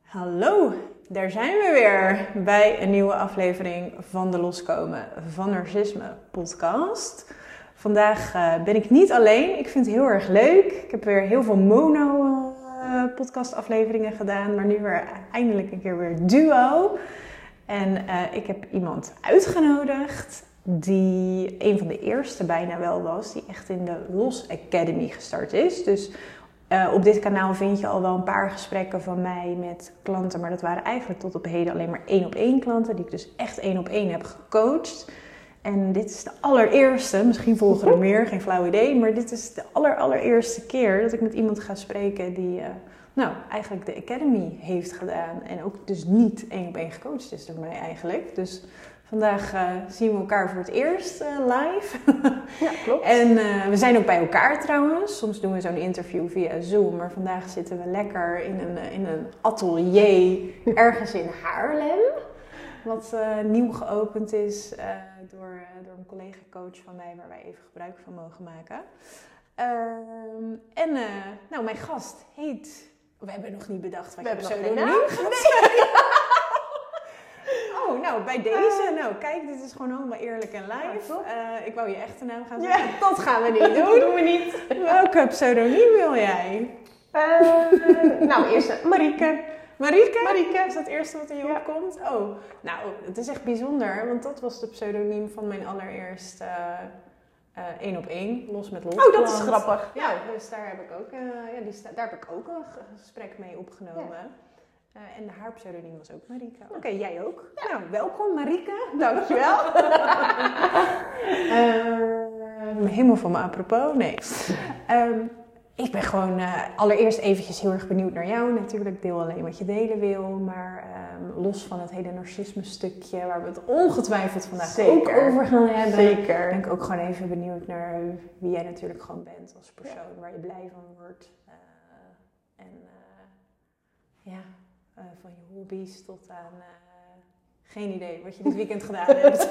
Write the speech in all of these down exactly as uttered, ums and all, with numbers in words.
Hallo, daar zijn we weer bij een nieuwe aflevering van de Loskomen van Narcisme podcast. Vandaag uh, ben ik niet alleen, ik vind het heel erg leuk. Ik heb weer heel veel mono uh, podcast afleveringen gedaan, maar nu weer eindelijk een keer weer duo. En uh, ik heb iemand uitgenodigd die een van de eerste bijna wel was, die echt in de Los Academy gestart is. Dus Uh, op dit kanaal vind je al wel een paar gesprekken van mij met klanten. Maar dat waren eigenlijk tot op heden alleen maar één op één klanten. Die ik dus echt één op één heb gecoacht. En dit is de allereerste, misschien volgen er meer, geen flauw idee. Maar dit is de aller, allereerste keer dat ik met iemand ga spreken die uh, nou, eigenlijk de Academy heeft gedaan. En ook dus niet één op één gecoacht is door mij eigenlijk. Dus vandaag uh, zien we elkaar voor het eerst uh, live. Ja, klopt. En uh, we zijn ook bij elkaar trouwens. Soms doen we zo'n interview via Zoom. Maar vandaag zitten we lekker in een, in een atelier ergens in Haarlem. Wat uh, nieuw geopend is uh, door, uh, door een collega-coach van mij. Waar wij even gebruik van mogen maken. Uh, en uh, nou, mijn gast heet... We hebben nog niet bedacht wat je pseudoniem gaat. Oh, nou, bij deze. Nou, kijk, dit is gewoon allemaal eerlijk en live. Uh, ik wou je echte naam gaan zeggen. Ja. Dat gaan we niet doen. Dat doen we niet. Welke pseudoniem wil jij? Uh, nou, eerst Marieke. Marieke? Marieke. Is dat het eerste wat in je ja. opkomt? Oh, nou, het is echt bijzonder. Want dat was de pseudoniem van mijn allereerste uh, één op één. Los met los. Oh, dat is grappig. Ja, dus daar heb ik ook, uh, ja, die sta- daar heb ik ook een gesprek mee opgenomen. Ja. Uh, en haar pseudoniem was ook Marieke. Oké, okay, jij ook. Ja. Nou, welkom Marieke. Dankjewel. uh, helemaal van me apropos. Nee. Um, ik ben gewoon uh, allereerst eventjes heel erg benieuwd naar jou. Natuurlijk, deel alleen wat je delen wil. Maar um, los van het hele narcisme stukje, waar we het ongetwijfeld vandaag Zeker. ook over gaan hebben. Zeker. Ben ik ook gewoon even benieuwd naar wie jij natuurlijk gewoon bent als persoon. Ja. Waar je blij van wordt. Uh, en uh, ja... Uh, van je hobby's tot aan uh, geen idee wat je dit weekend gedaan hebt.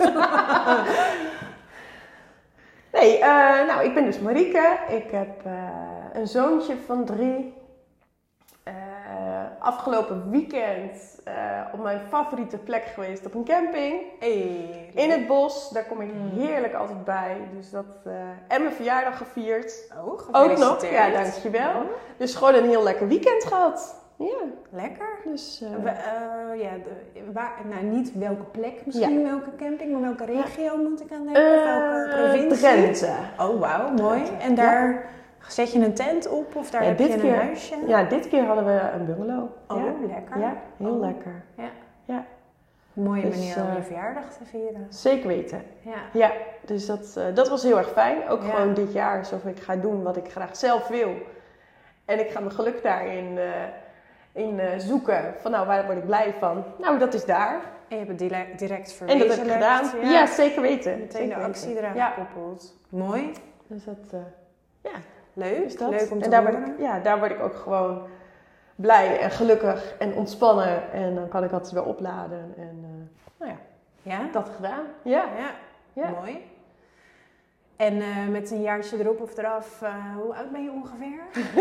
Nee, uh, nou ik ben dus Marieke. Ik heb uh, een zoontje van drie. Uh, afgelopen weekend uh, op mijn favoriete plek geweest op een camping. Hey, in het bos, daar kom ik heerlijk altijd bij. Dus dat, uh, en mijn verjaardag gevierd. Oh, ook nog, ja dankjewel. Oh. Dus gewoon een heel lekker weekend gehad. Ja, lekker. Dus, uh, We, uh, ja, de, waar, nou, niet welke plek misschien, ja. welke camping, maar welke regio ja. moet ik aan denken? Uh, of welke provincie? Drenthe. Oh, wauw, mooi. En daar ja. zet je een tent op of daar ja, heb dit je een keer, huisje? Ja, dit keer hadden we een bungalow. Oh, ja. lekker. Ja, heel oh. lekker. Ja. ja. Mooie dus, manier om uh, je verjaardag te vieren. Zeker weten. Ja. Ja, dus dat, uh, dat was heel erg fijn. Ook ja. gewoon dit jaar, alsof ik ga doen wat ik graag zelf wil. En ik ga mijn geluk daarin... Uh, in uh, zoeken van nou, waar word ik blij van? Nou, dat is daar. En je hebt het direct, direct verwezenlijkt. En dat heb ik gedaan. Ja, ja zeker weten. Meteen zeker de actie weten. eraan ja. gekoppeld. Mooi. Dus dat, uh, ja. Leuk. Dus dat. Leuk om te en daar horen. word ik, ja, daar word ik ook gewoon blij en gelukkig en ontspannen. En dan kan ik altijd weer opladen. En uh, nou ja, ja, dat gedaan. Ja. ja. ja. Mooi. En uh, met een jaartje erop of eraf, uh, hoe oud ben je ongeveer?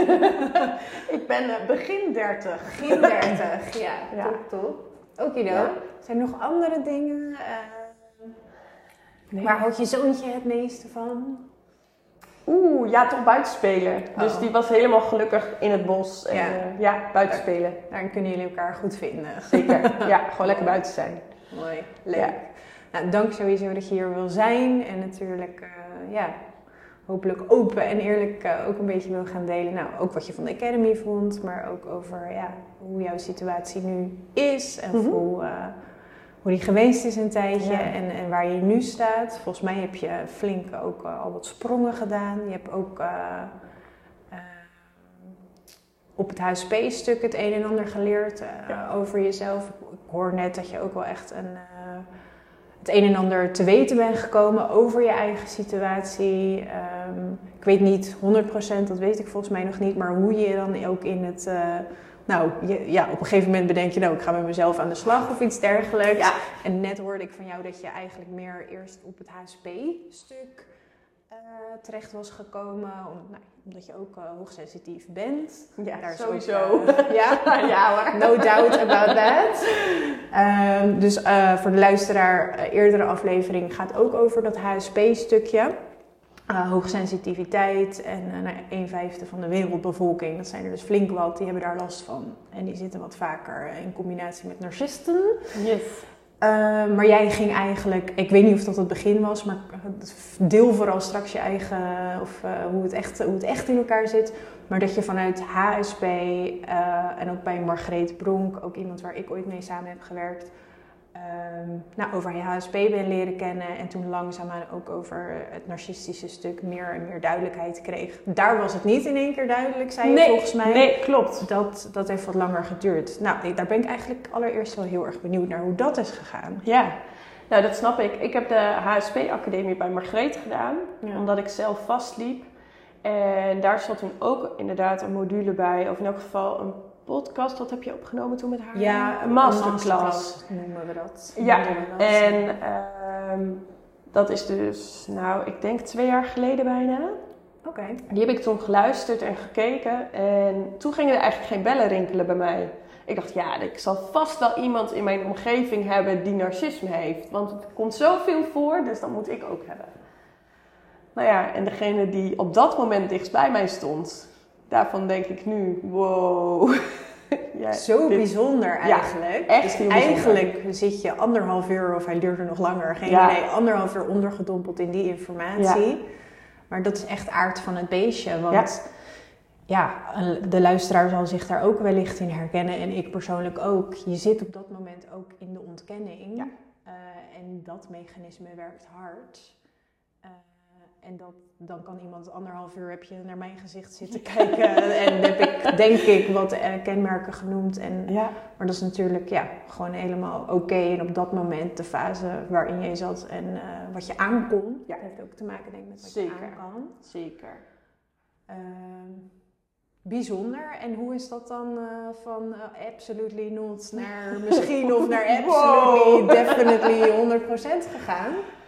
Ik ben uh, begin dertig. Begin dertig, ja. ja. Top, top. Okido. Ja. Zijn er nog andere dingen? Uh, nee. Waar houdt je zoontje het meeste van? Oeh, ja, toch buitenspelen. Oh. Dus die was helemaal gelukkig in het bos. En, ja. Uh, ja, buitenspelen. Daar, daarin kunnen jullie elkaar goed vinden. Zeker. Ja, gewoon lekker buiten zijn. Mooi. Leuk. Ja. Nou, dank sowieso dat je hier wil zijn. En natuurlijk, uh, ja, hopelijk open en eerlijk uh, ook een beetje wil gaan delen. Nou, ook wat je van de Academy vond. Maar ook over ja, hoe jouw situatie nu is. En mm-hmm. hoe, uh, hoe die geweest is een tijdje. Ja. En, en waar je nu staat. Volgens mij heb je flink ook uh, al wat sprongen gedaan. Je hebt ook... Uh, uh, op het H S P-stuk het een en ander geleerd uh, ja. over jezelf. Ik hoor net dat je ook wel echt een, uh, het een en ander te weten bent gekomen over je eigen situatie. Um, ik weet niet honderd procent, dat weet ik volgens mij nog niet, maar hoe je dan ook in het... Uh, nou, je, ja, op een gegeven moment bedenk je, nou, ik ga met mezelf aan de slag of iets dergelijks. Ja. En net hoorde ik van jou dat je eigenlijk meer eerst op het H S P-stuk... uh, terecht was gekomen. Om, nou, omdat je ook uh, hoogsensitief bent. Ja, Daar sowieso. Ook, uh, ja? Ja hoor. No doubt about that. Um, dus uh, voor de luisteraar, uh, eerdere aflevering gaat ook over dat H S P-stukje. Uh, hoogsensitiviteit en uh, nou, een vijfde van de wereldbevolking, dat zijn er dus flink wat, die hebben daar last van. En die zitten wat vaker in combinatie met narcisten. Yes. Uh, maar jij ging eigenlijk, ik weet niet of dat het begin was, maar deel vooral straks je eigen, of uh, hoe, het echt, hoe het echt in elkaar zit. Maar dat je vanuit H S P uh, en ook bij Margreet Bronk, ook iemand waar ik ooit mee samen heb gewerkt, Um, nou, over je H S P ben leren kennen en toen langzaamaan ook over het narcistische stuk meer en meer duidelijkheid kreeg. Daar was het niet in één keer duidelijk, zei je nee, volgens mij. Nee, klopt. Dat, dat heeft wat langer geduurd. Nou, daar ben ik eigenlijk allereerst wel heel erg benieuwd naar hoe dat is gegaan. Ja, nou dat snap ik. Ik heb de H S P-academie bij Margreet gedaan, ja. Omdat ik zelf vastliep. En daar zat toen ook inderdaad een module bij, of in elk geval een podcast, wat heb je opgenomen toen met haar? Ja, een masterclass, masterclass noemen we dat. Ja, we dat. en uh, dat is dus, nou, ik denk twee jaar geleden bijna. Oké. Okay. Die heb ik toen geluisterd en gekeken en toen gingen er eigenlijk geen bellen rinkelen bij mij. Ik dacht, ja, ik zal vast wel iemand in mijn omgeving hebben die narcisme heeft. Want het komt zoveel voor, dus dat moet ik ook hebben. Nou ja, en degene die op dat moment dichtst bij mij stond, daarvan denk ik nu, wow. Ja, zo dit, bijzonder eigenlijk. Ja, echt dus heel eigenlijk bijzonder. Zit je anderhalf uur, of hij duurde nog langer, geen ja. idee, anderhalf uur ondergedompeld in die informatie. Ja. Maar dat is echt aard van het beestje. Want ja. ja, de luisteraar zal zich daar ook wellicht in herkennen. En ik persoonlijk ook. Je zit op dat moment ook in de ontkenning. Ja. Uh, en dat mechanisme werkt hard. Uh, En dat, dan kan iemand anderhalf uur heb je naar mijn gezicht zitten kijken. En heb ik, denk ik, wat uh, kenmerken genoemd. En, ja. Maar dat is natuurlijk ja, gewoon helemaal oké. Okay. En op dat moment de fase waarin je zat en uh, wat je aankon. Ja. Dat heeft ook te maken denk ik met wat Zeker. je aan kan. Zeker. Uh, bijzonder. En hoe is dat dan uh, van uh, absolutely not naar misschien of naar absolutely, wow. definitely honderd procent gegaan?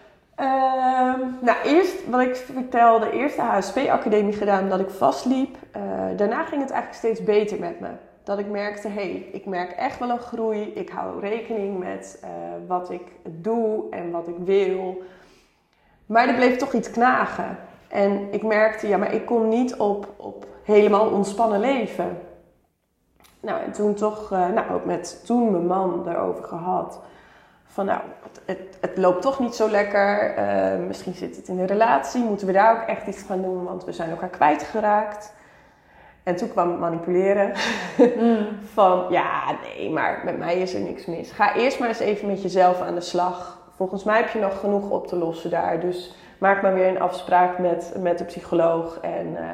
Um, nou, eerst wat ik vertelde, eerst de H S P-academie gedaan dat ik vastliep. Uh, daarna ging het eigenlijk steeds beter met me. Dat ik merkte, hé, hey, ik merk echt wel een groei. Ik hou rekening met uh, wat ik doe en wat ik wil. Maar er bleef toch iets knagen. En ik merkte, ja, maar ik kon niet op, op helemaal ontspannen leven. Nou, en toen toch, uh, nou, ook met toen mijn man daarover gehad. Van nou, het, het loopt toch niet zo lekker. Uh, misschien zit het in een relatie. Moeten we daar ook echt iets gaan doen? Want we zijn elkaar kwijtgeraakt. En toen kwam het manipuleren. Mm. Van ja, nee, maar met mij is er niks mis. Ga eerst maar eens even met jezelf aan de slag. Volgens mij heb je nog genoeg op te lossen daar. Dus maak maar weer een afspraak met, met de psycholoog. En, uh,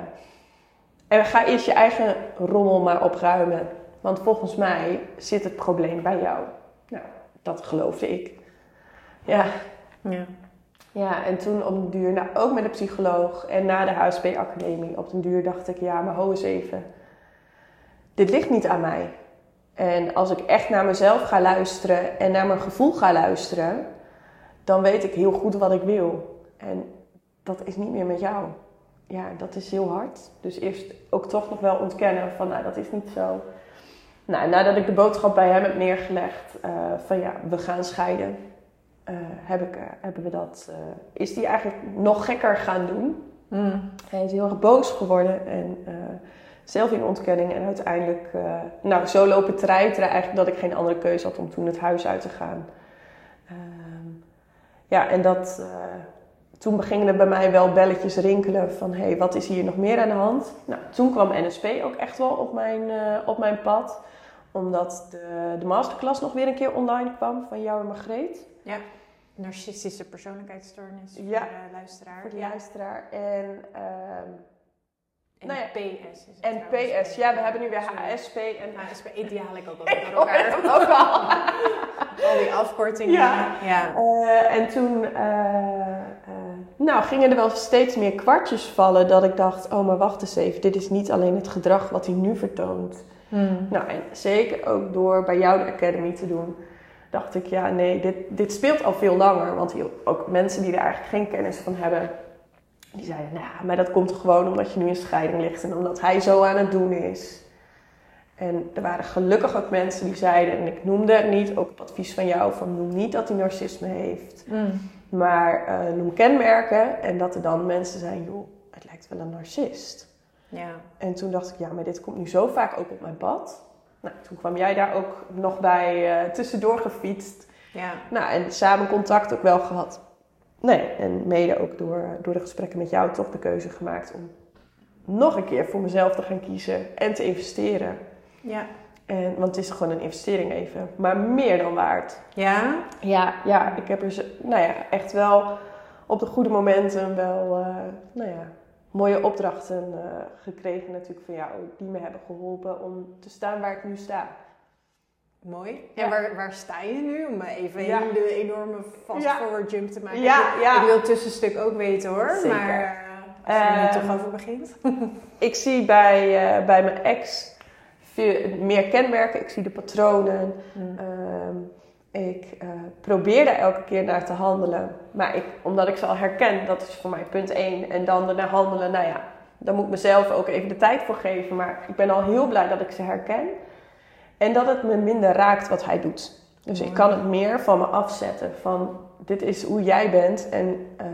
en ga eerst je eigen rommel maar opruimen. Want volgens mij zit het probleem bij jou. Nou. Dat geloofde ik. Ja. ja. Ja, en toen op den duur, nou ook met de psycholoog en na de H S P-academie, op den duur dacht ik, ja, maar ho eens even. Dit ligt niet aan mij. En als ik echt naar mezelf ga luisteren en naar mijn gevoel ga luisteren, dan weet ik heel goed wat ik wil. En dat is niet meer met jou. Ja, dat is heel hard. Dus eerst ook toch nog wel ontkennen van, nou, dat is niet zo. Nou, nadat ik de boodschap bij hem heb neergelegd uh, van ja, we gaan scheiden, uh, heb ik, uh, hebben we dat, uh, is die eigenlijk nog gekker gaan doen. Mm. Hij is heel erg boos geworden en uh, zelf in ontkenning en uiteindelijk, uh, nou zo lopen treiteren eigenlijk dat ik geen andere keuze had om toen het huis uit te gaan. Uh, ja, en dat, uh, toen begonnen er bij mij wel belletjes rinkelen van hé, hey, wat is hier nog meer aan de hand? Nou, toen kwam N S P ook echt wel op mijn, uh, op mijn pad. Omdat de, de masterclass nog weer een keer online kwam van jou en Margreet. Ja, narcistische persoonlijkheidsstoornis voor ja, de luisteraar. Voor de ja. luisteraar. En, um, en nou ja, P S is het. En P S, ja, we hebben nu weer H S P en... H S P, die haal ik ook altijd door elkaar. Ook al. Al die afkortingen. Ja. ja. Uh, en toen uh, uh, nou, gingen er wel steeds meer kwartjes vallen dat ik dacht, oh maar wacht eens even, dit is niet alleen het gedrag wat hij nu vertoont. Hmm. Nou, en zeker ook door bij jou de Academy te doen, dacht ik, ja nee, dit, dit speelt al veel langer. Want ook mensen die er eigenlijk geen kennis van hebben, Die zeiden, nou, maar dat komt gewoon omdat je nu in scheiding ligt en omdat hij zo aan het doen is. En er waren gelukkig ook mensen die zeiden, en ik noemde het niet, ook op advies van jou, van noem niet dat hij narcisme heeft. Mm. Maar uh, noem kenmerken en dat er dan mensen zijn, joh, het lijkt wel een narcist. Ja. En toen dacht ik, ja, maar dit komt nu zo vaak ook op mijn pad. Nou, toen kwam jij daar ook nog bij uh, tussendoor gefietst. Ja. Nou, en samen contact ook wel gehad. Nee, en mede ook door, door de gesprekken met jou toch de keuze gemaakt om nog een keer voor mezelf te gaan kiezen en te investeren. Ja. En, want het is gewoon een investering even, maar meer dan waard. Ja? Ja, ja, ik heb er nou ja, echt wel op de goede momenten wel uh, nou ja, mooie opdrachten uh, gekregen natuurlijk van jou, die me hebben geholpen om te staan waar ik nu sta. Mooi. Ja. En waar, waar sta je nu? Om even ja. de enorme fast-forward ja. jump te maken. Ja, ik, ja. ik wil het tussenstuk ook weten hoor. Zeker. Maar uh, als je er uh, toch over begint. Ik zie bij, uh, bij mijn ex veel, meer kenmerken. Ik zie de patronen. Mm. Uh, ik uh, probeer daar elke keer naar te handelen. Maar ik, omdat ik ze al herken, dat is voor mij punt één. En dan ernaar handelen, nou ja, daar moet ik mezelf ook even de tijd voor geven. Maar ik ben al heel blij dat ik ze herken. En dat het me minder raakt wat hij doet. Dus ik kan het meer van me afzetten. Van, dit is hoe jij bent. En uh,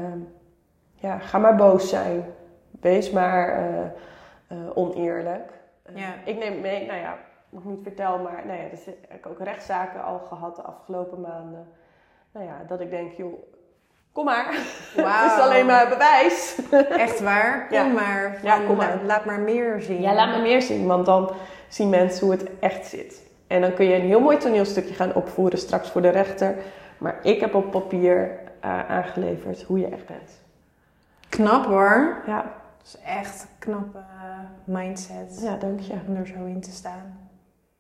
ja, ga maar boos zijn. Wees maar uh, uh, oneerlijk. Uh, ja. Ik neem mee, nou ja, nog niet vertel, maar nou ja, dus heb ik ook rechtszaken al gehad de afgelopen maanden. Nou ja, dat ik denk, joh, kom maar. Wow. Het is alleen maar bewijs. Echt waar? Kom ja. maar. Van, ja, kom maar. La, laat maar meer zien. Ja, laat me meer zien, want dan zien mensen hoe het echt zit. En dan kun je een heel mooi toneelstukje gaan opvoeren straks voor de rechter. Maar ik heb op papier uh, aangeleverd hoe je echt bent. Knap hoor. Ja. Dat is echt een knappe uh, mindset. Ja, dank je. Om er zo in te staan.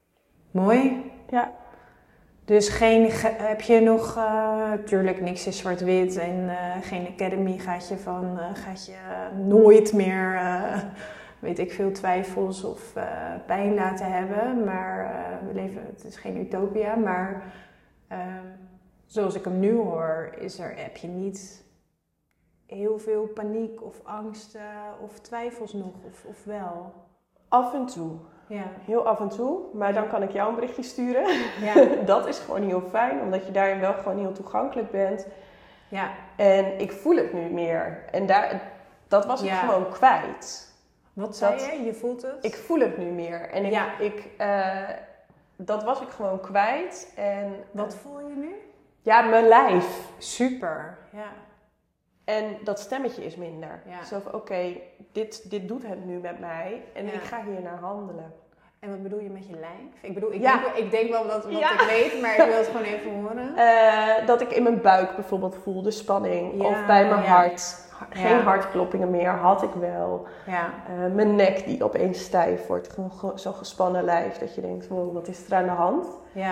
Mooi. Ja. Dus geen, heb je nog, natuurlijk uh, niks is zwart-wit en uh, geen academy gaat je van, uh, gaat je nooit meer, uh, weet ik veel, twijfels of uh, pijn laten hebben. Maar uh, we leven, het is geen utopia, maar uh, zoals ik hem nu hoor, is er, heb je niet heel veel paniek of angst uh, of twijfels nog, of, of wel? Af en toe. Ja. Heel af en toe, maar dan kan ik jou een berichtje sturen. Ja. Dat is gewoon heel fijn, omdat je daarin wel gewoon heel toegankelijk bent. Ja. En ik voel het nu meer. En daar, dat was ik ja. gewoon kwijt. Wat zei dat, je? Je voelt het? Ik voel het nu meer. En ik, ja. ik, uh, dat was ik gewoon kwijt. En, wat uh, voel je nu? Ja, mijn lijf. Super, ja. En dat stemmetje is minder. Ja. Zo van, oké, okay, dit, dit doet het nu met mij en ja. ik ga hier naar handelen. En wat bedoel je met je lijf? Ik bedoel, ik, ja. denk, ik denk wel dat wat ja. ik weet, maar ik wil het gewoon even horen. Uh, dat ik in mijn buik bijvoorbeeld voel, de spanning. Ja, of bij mijn ja. hart. Geen ja. hartkloppingen meer, had ik wel. Ja. Uh, mijn nek die opeens stijf wordt. Zo'n gespannen lijf dat je denkt, wow, wat is er aan de hand? Ja.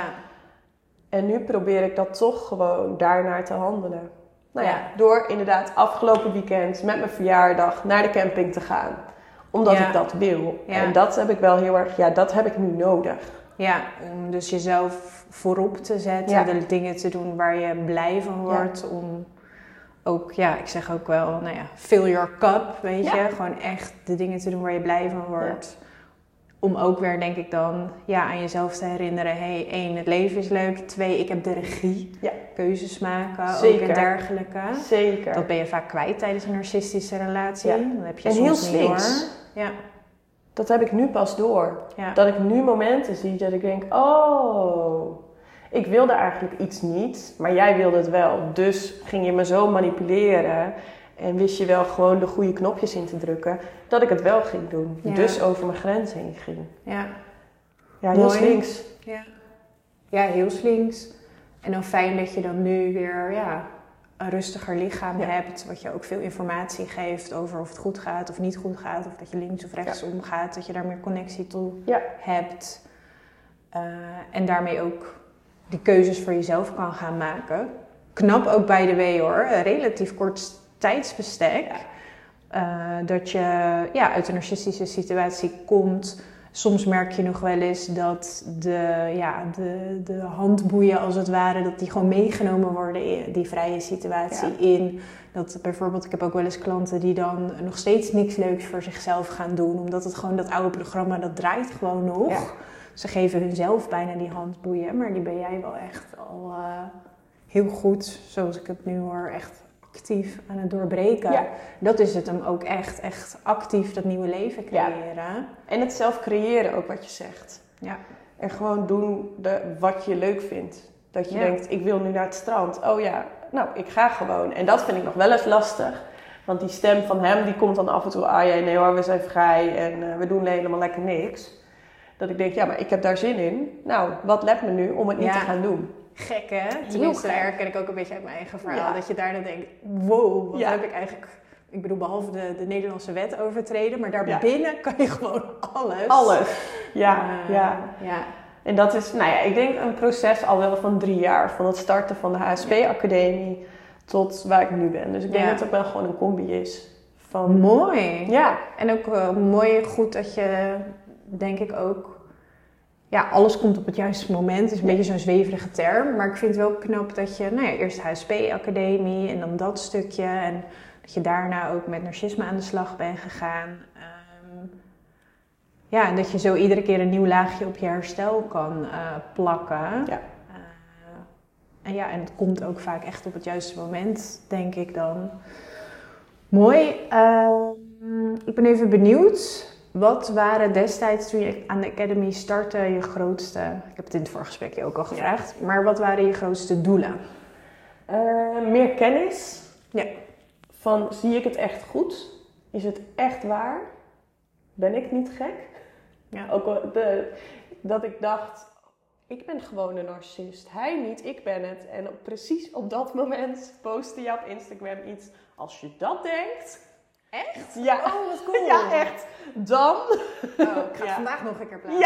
En nu probeer ik dat toch gewoon daarnaar te handelen. Nou ja, ja, door inderdaad afgelopen weekend met mijn verjaardag naar de camping te gaan. Omdat ja. ik dat wil. Ja. En dat heb ik wel heel erg, ja, dat heb ik nu nodig. Ja, om dus jezelf voorop te zetten. Ja. De dingen te doen waar je blij van wordt. Ja. Om ook, ja, ik zeg ook wel, nou ja, fill your cup, weet ja. je. Gewoon echt de dingen te doen waar je blij van wordt. Ja. Om ook weer, denk ik dan, ja, aan jezelf te herinneren. Hé, hey, één, het leven is leuk. Twee, ik heb de regie. Ja. Keuzes maken, Zeker. ook en dergelijke. Zeker. Dat ben je vaak kwijt tijdens een narcistische relatie. Ja. Dan heb je en soms heel niet door. Ja. Dat heb ik nu pas door. Ja. Dat ik nu momenten zie dat ik denk, oh, ik wilde eigenlijk iets niet, maar jij wilde het wel. Dus ging je me zo manipuleren en wist je wel gewoon de goede knopjes in te drukken, dat ik het wel ging doen. Ja. Dus over mijn grens heen ging. Ja, ja heel Mooi. slinks. Ja. ja, heel slinks. En dan fijn dat je dan nu weer ja, een rustiger lichaam ja. hebt, wat je ook veel informatie geeft over of het goed gaat of niet goed gaat, of dat je links of rechts ja. omgaat, dat je daar meer connectie toe ja. hebt. Uh, en daarmee ook die keuzes voor jezelf kan gaan maken. Knap ook by the way hoor, een relatief kort tijdsbestek. Ja. Uh, dat je ja, uit een narcistische situatie komt soms merk je nog wel eens dat de, ja, de, de handboeien als het ware, dat die gewoon meegenomen worden in die vrije situatie ja. in. Dat bijvoorbeeld, ik heb ook wel eens klanten die dan nog steeds niks leuks voor zichzelf gaan doen. Omdat het gewoon dat oude programma, dat draait gewoon nog. Ja. Ze geven hunzelf bijna die handboeien, maar die ben jij wel echt al uh, heel goed, zoals ik het nu hoor, echt actief aan het doorbreken. Ja. Dat is het hem ook echt, echt actief dat nieuwe leven creëren. Ja. En het zelf creëren ook wat je zegt. Ja. En gewoon doen de, wat je leuk vindt. Dat je ja. denkt, ik wil nu naar het strand. Oh ja, nou, ik ga gewoon. En dat vind ik nog wel eens lastig. Want die stem van hem, die komt dan af en toe, ah ja, nee hoor, we zijn vrij en uh, we doen helemaal lekker niks. Dat ik denk, ja, maar ik heb daar zin in. Nou, wat let me nu om het niet ja. te gaan doen? Gek hè? Tenminste, daar herken ik ook een beetje uit mijn eigen verhaal. Ja. Dat je daarna denkt, wow, wat ja. heb ik eigenlijk... Ik bedoel, behalve de, de Nederlandse wet overtreden, maar daarbinnen ja. kan je gewoon alles. Alles, ja, uh, ja. ja. En dat is, nou ja, ik denk een proces al wel van drie jaar. Van het starten van de H S P-academie tot waar ik nu ben. Dus ik denk ja. dat het wel gewoon een combi is. Van, mooi. Ja. En ook uh, mooi, goed dat je, denk ik ook... Ja, alles komt op het juiste moment. Het is een ja. beetje zo'n zweverige term. Maar ik vind het wel knap dat je, nou ja, eerst H S P-academie en dan dat stukje. En dat je daarna ook met narcisme aan de slag bent gegaan. Um, ja, en dat je zo iedere keer een nieuw laagje op je herstel kan uh, plakken. Ja. Uh, en ja, en het komt ook vaak echt op het juiste moment, denk ik dan. Mooi. Uh, ik ben even benieuwd. Wat waren destijds, toen je aan de Academy startte, je grootste... Ik heb het in het vorige gesprekje ook al gevraagd. Ja. Maar wat waren je grootste doelen? Uh, meer kennis. Ja. Van, zie ik het echt goed? Is het echt waar? Ben ik niet gek? Ja. Ook de, dat ik dacht, ik ben gewoon een narcist. Hij niet, ik ben het. En op, precies op dat moment postte je op Instagram iets. Als je dat denkt... Echt? Ja. Oh, wat cool. Ja, echt. Dan... Oh, ik ga ja. vandaag nog een keer plaatsen.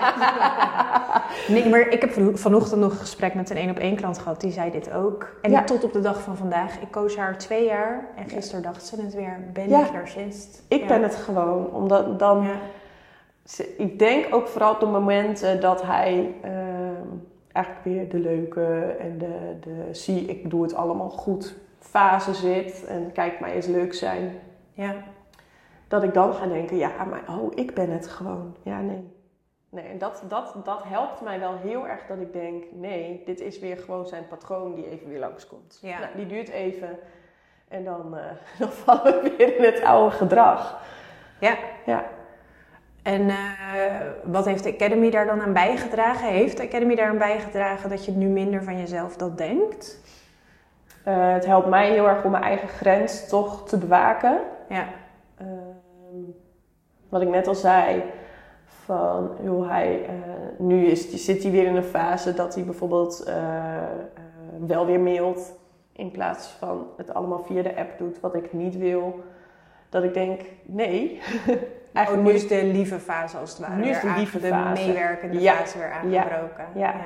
Ja. Nee, maar ik heb vanochtend nog een gesprek met een één op één klant gehad. Die zei dit ook. En ja. tot op de dag van vandaag. Ik koos haar twee jaar. En gisteren ja. dacht ze het weer. Ben ja. ik narcist? Ik ja. ben het gewoon. Omdat dan... Ja. Ik denk ook vooral op de momenten dat hij... Uh, eigenlijk weer de leuke en de, de... Zie, ik doe het allemaal goed... fase zit. En kijk, mij eens leuk zijn... Ja. Dat ik dan ga denken, ja, maar oh, ik ben het gewoon. Ja, nee. Nee, en dat, dat, dat helpt mij wel heel erg dat ik denk, nee, dit is weer gewoon zijn patroon die even weer langskomt. Ja. Nou, die duurt even en dan, uh, dan vallen we weer in het oude gedrag. Ja. Ja. En uh, wat heeft de Academy daar dan aan bijgedragen? Heeft de Academy daar aan bijgedragen dat je nu minder van jezelf dat denkt? Uh, het helpt mij heel erg om mijn eigen grens toch te bewaken. Ja. Uh, wat ik net al zei, van joh, hij, uh, nu is, zit hij weer in een fase dat hij bijvoorbeeld uh, uh, wel weer mailt. In plaats van het allemaal via de app doet, wat ik niet wil. Dat ik denk, nee. Eigenlijk oh, nu is de lieve fase als het ware. Nu is de lieve de fase. meewerkende ja. fase weer aangebroken. Ja. ja. ja.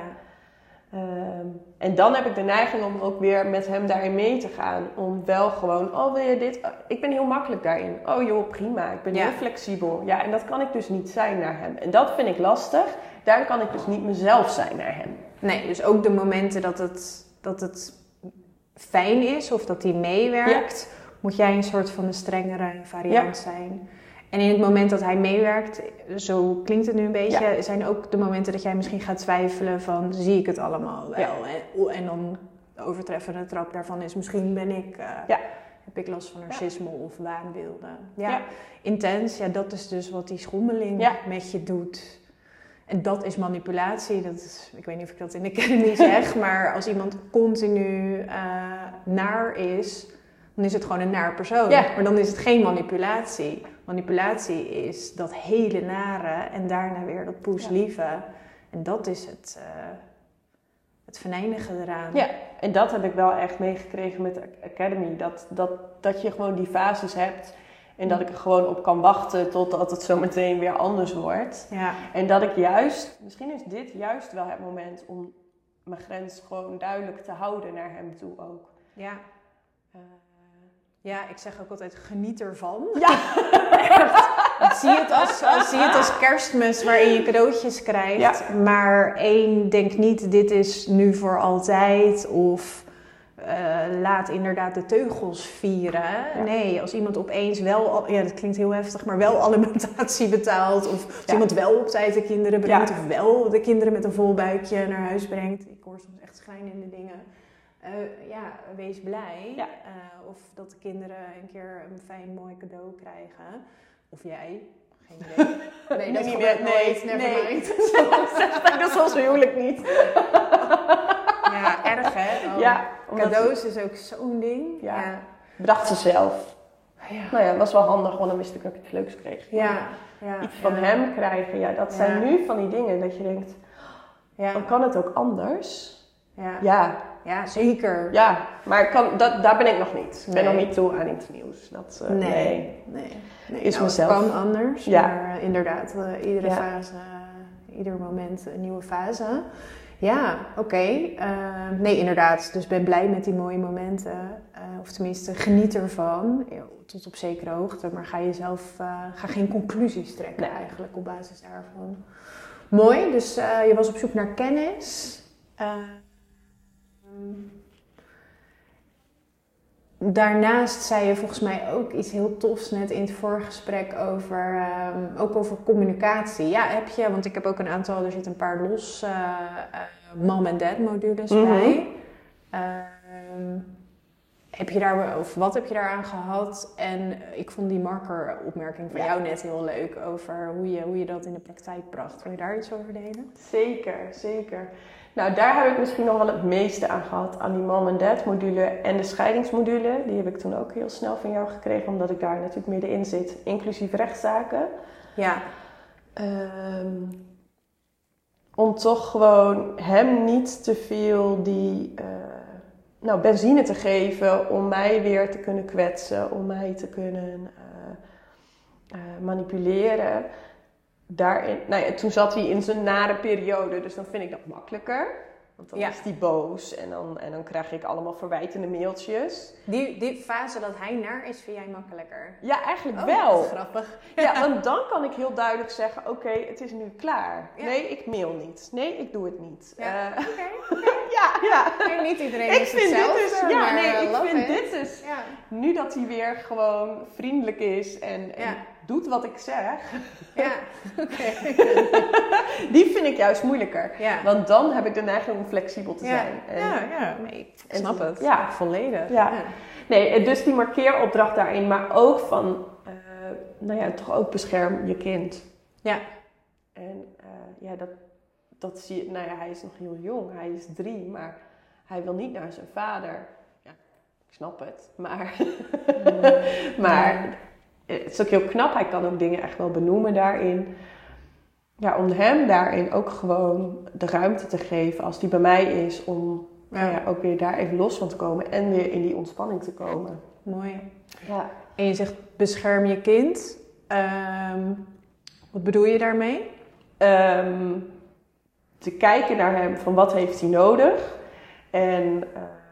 Um, en dan heb ik de neiging om ook weer met hem daarin mee te gaan. Om wel gewoon, oh wil je dit? Ik ben heel makkelijk daarin. Oh joh, prima. Ik ben ja. heel flexibel. Ja, en dat kan ik dus niet zijn naar hem. En dat vind ik lastig. Daar kan ik dus niet mezelf zijn naar hem. Nee, dus ook de momenten dat het, dat het fijn is of dat hij meewerkt... Ja. moet jij een soort van de strengere variant ja. zijn. En in het moment dat hij meewerkt, zo klinkt het nu een beetje, ja. zijn ook de momenten dat jij misschien gaat twijfelen van, zie ik het allemaal wel? Ja. En, en dan de overtreffende trap daarvan is, misschien ben ik, uh, ja. heb ik last van narcisme ja. of waanbeelden. Ja. ja, intens, ja, dat is dus wat die schommeling ja. met je doet. En dat is manipulatie. Dat is, ik weet niet of ik dat in de academy zeg, maar als iemand continu uh, naar is, dan is het gewoon een naar persoon. Ja. Maar dan is het geen manipulatie. Manipulatie is dat hele nare en daarna weer dat poeslieve. Ja. En dat is het, uh, het venijnige eraan. Ja, en dat heb ik wel echt meegekregen met de Academy. Dat, dat, dat je gewoon die fases hebt. En dat ik er gewoon op kan wachten totdat het zo meteen weer anders wordt. Ja. En dat ik juist, misschien is dit juist wel het moment om mijn grens gewoon duidelijk te houden naar hem toe ook. Ja. Uh, Ja, ik zeg ook altijd, geniet ervan. Ja. Echt. Zie het als, als, zie het als Kerstmis waarin je cadeautjes krijgt. Ja. Maar één, denk niet, dit is nu voor altijd. Of uh, laat inderdaad de teugels vieren. Ja. Nee, als iemand opeens wel, ja dat klinkt heel heftig, maar wel alimentatie betaalt. Of als ja. iemand wel op tijd de kinderen brengt. Ja. Of wel de kinderen met een vol buikje naar huis brengt. Ik hoor soms echt schrijnende dingen. Uh, ja, wees blij. Ja. Uh, of dat de kinderen een keer een fijn, mooi cadeau krijgen. Of jij. Geen idee. Nee, dat niet gebeurt meer, nooit. Nee, never nee. mind. Dat is ons huwelijk niet. Ja, erg hè? Oh, ja, cadeaus is ook zo'n ding. Ja. Ja. Bedacht ze zelf. Ja. Nou ja, dat was wel handig, want dan wist ik dat ik iets leuks kreeg. Ja. Ja. Iets van ja. hem krijgen, ja, dat zijn ja. nu van die dingen dat je denkt, ja. dan kan het ook anders. Ja. Ja. Ja, zeker. Ja, maar kan, dat, daar ben ik nog niet. Ik ben nee. nog niet toe aan iets nieuws. Dat, uh, nee. nee. nee. nee. Is nou, mezelf. Het kan anders, ja. maar uh, inderdaad, uh, iedere ja. fase, uh, ieder moment een nieuwe fase. Ja, oké. Okay. Uh, nee, inderdaad. Dus ben blij met die mooie momenten. Uh, of tenminste, geniet ervan. Tot op zekere hoogte. Maar ga jezelf, uh, ga geen conclusies trekken nee. eigenlijk op basis daarvan. Mooi, dus uh, je was op zoek naar kennis. Uh, Daarnaast zei je volgens mij ook iets heel tofs net in het voorgesprek over, um, ook over communicatie. Ja, heb je, want ik heb ook een aantal, er zitten een paar los uh, uh, mom en dad modules mm-hmm. bij. Um, heb je daar, of wat heb je daaraan gehad? En ik vond die marker opmerking van ja. jou net heel leuk over hoe je, hoe je dat in de praktijk bracht. Wil je daar iets over delen? Zeker, zeker. Nou, daar heb ik misschien nog wel het meeste aan gehad, aan die mom en dad module en de scheidingsmodule. Die heb ik toen ook heel snel van jou gekregen, omdat ik daar natuurlijk middenin zit, inclusief rechtszaken. Ja. Um, om toch gewoon hem niet te veel die uh, nou, benzine te geven om mij weer te kunnen kwetsen, om mij te kunnen uh, uh, manipuleren. Daarin, nou ja, toen zat hij in zijn nare periode, dus dan vind ik dat makkelijker. Want dan ja. is hij boos en dan, en dan krijg ik allemaal verwijtende mailtjes. Die, die fase dat hij naar is, vind jij makkelijker? Ja, eigenlijk oh, wel. Dat is grappig. Ja, want dan kan ik heel duidelijk zeggen, oké, okay, het is nu klaar. Ja. Nee, ik mail niet. Nee, ik doe het niet. Ja, uh, oké. Okay, okay. ja, ja. Nee, niet iedereen ik is vind hetzelfde, dit dus, ja, maar nee, ik vind it. dit dus, ja. nu dat hij weer gewoon vriendelijk is en, ja. en doet wat ik zeg. Ja, oké. Okay. Die vind ik juist moeilijker. Ja. Want dan heb ik de neiging om flexibel te ja. zijn. En, ja, ja. Nee, ik snap het. Ja. Volledig. Ja. Ja. Nee, dus die markeeropdracht daarin, maar ook van, uh, nou ja, toch ook bescherm je kind. Ja. En uh, ja, dat, dat zie je, nou ja, hij is nog heel jong, hij is drie, maar hij wil niet naar zijn vader. Ja, ik snap het, maar, mm. maar ja. Het is ook heel knap, hij kan ook dingen echt wel benoemen daarin. Ja, om hem daarin ook gewoon de ruimte te geven als die bij mij is, om ja. Nou ja, ook weer daar even los van te komen en weer in die ontspanning te komen. Mooi. Ja. En je zegt bescherm je kind. Um, wat bedoel je daarmee? Um, te kijken naar hem van wat heeft hij nodig en uh,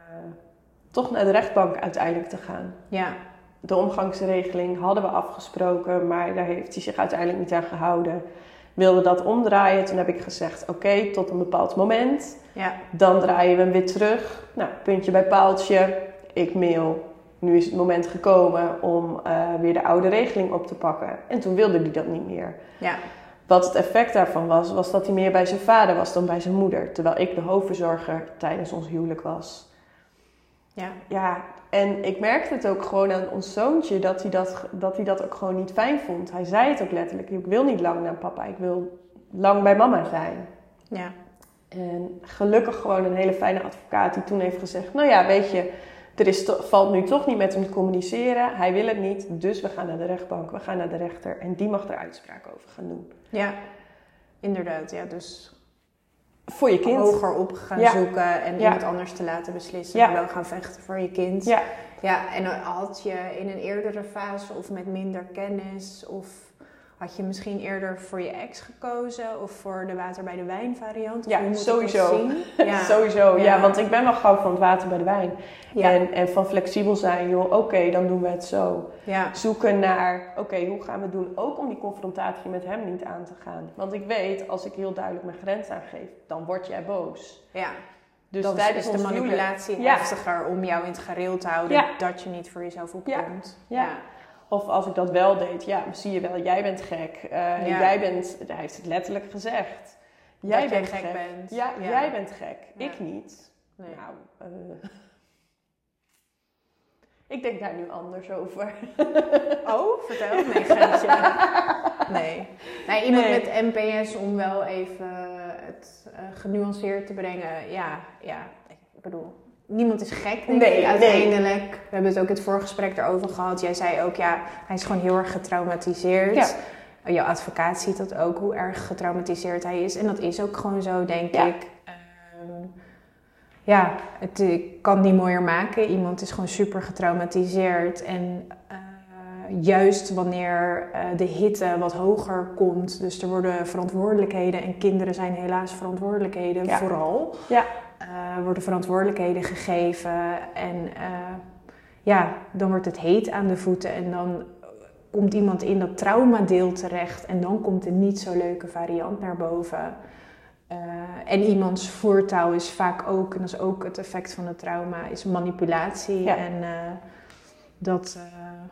toch naar de rechtbank uiteindelijk te gaan. Ja. De omgangsregeling hadden we afgesproken, maar daar heeft hij zich uiteindelijk niet aan gehouden. Wilde dat omdraaien, toen heb ik gezegd, oké, okay, tot een bepaald moment. Ja. Dan draaien we hem weer terug. Nou, puntje bij paaltje, ik mail. Nu is het moment gekomen om uh, weer de oude regeling op te pakken. En toen wilde hij dat niet meer. Ja. Wat het effect daarvan was, was dat hij meer bij zijn vader was dan bij zijn moeder. Terwijl ik de hoofdverzorger tijdens ons huwelijk was. Ja. Ja, en ik merkte het ook gewoon aan ons zoontje dat hij dat, dat hij dat ook gewoon niet fijn vond. Hij zei het ook letterlijk, ik wil niet lang naar papa, ik wil lang bij mama zijn. Ja. En gelukkig gewoon een hele fijne advocaat die toen heeft gezegd, nou ja, weet je, er is to- valt nu toch niet met hem te communiceren. Hij wil het niet, dus we gaan naar de rechtbank, we gaan naar de rechter en die mag er uitspraak over gaan doen. Ja, inderdaad, ja, dus voor je kind. Hoger op gaan ja. zoeken en ja. iemand anders te laten beslissen. Ja. En wel gaan vechten voor je kind. Ja. Ja, en had je in een eerdere fase of met minder kennis of Had je misschien eerder voor je ex gekozen of voor de water bij de wijn variant? Of Ja, hoe moet sowieso. ik dat zien? Ja. Sowieso, ja. Ja. Want ik ben wel gauw van het water bij de wijn. Ja. En, en van flexibel zijn, joh, oké, okay, dan doen we het zo. Ja. Zoeken naar, oké, okay, hoe gaan we het doen? Ook om die confrontatie met hem niet aan te gaan. Want ik weet, als ik heel duidelijk mijn grens aangeef, dan word jij boos. Ja. Dus dan tijdens is de ons manipulatie huwelijk, heftiger om jou in het gareel te houden Ja. dat je niet voor jezelf opkomt. Ja. Ja. Of als ik dat wel deed, ja, zie je wel, jij bent gek. Uh, Ja. Jij bent, hij heeft het letterlijk gezegd. Jij dat bent jij gek, gek bent. Ja, Ja. jij bent gek. Ja. Ik niet. Nee. Nou, uh, ik denk daar nu anders over. Oh, vertel. Nee, geintje. Nee. nee. Iemand Nee. met N P S, om wel even het uh, genuanceerd te brengen. Ja, ja, ik bedoel, niemand is gek, denk Nee, ik, nee. uiteindelijk. We hebben het ook in het vorige gesprek erover gehad. Jij zei ook, ja, hij is gewoon heel erg getraumatiseerd. Ja. Jouw advocaat ziet dat ook, hoe erg getraumatiseerd hij is. En dat is ook gewoon zo, denk Ja. ik. Um, ja, het, ik kan het niet mooier maken. Iemand is gewoon super getraumatiseerd. En uh, juist wanneer uh, de hitte wat hoger komt, dus er worden verantwoordelijkheden, en kinderen zijn helaas verantwoordelijkheden, Ja. vooral. Ja. Uh, worden verantwoordelijkheden gegeven. En uh, ja, dan wordt het heet aan de voeten. En dan komt iemand in dat traumadeel terecht. En dan komt een niet zo leuke variant naar boven. Uh, en iemands voertaal is vaak ook, en dat is ook het effect van het trauma, is manipulatie. Ja. En uh, dat, uh,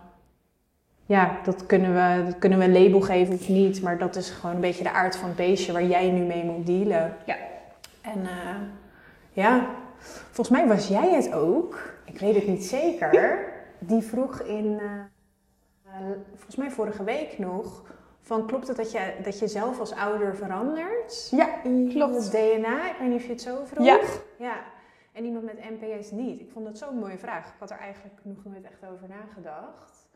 ja, dat kunnen we, dat kunnen we een label geven of niet. Maar dat is gewoon een beetje de aard van het beestje waar jij nu mee moet dealen. Ja. En uh, ja, volgens mij was jij het ook, ik weet het niet zeker, die vroeg in, uh, uh, volgens mij vorige week nog, van klopt het dat je, dat je zelf als ouder verandert? Ja, in klopt. het D N A? Ik weet niet of je het zo vroeg. Ja. Ja. En iemand met N P S niet. Ik vond dat zo'n mooie vraag. Ik had er eigenlijk nog nooit echt over nagedacht.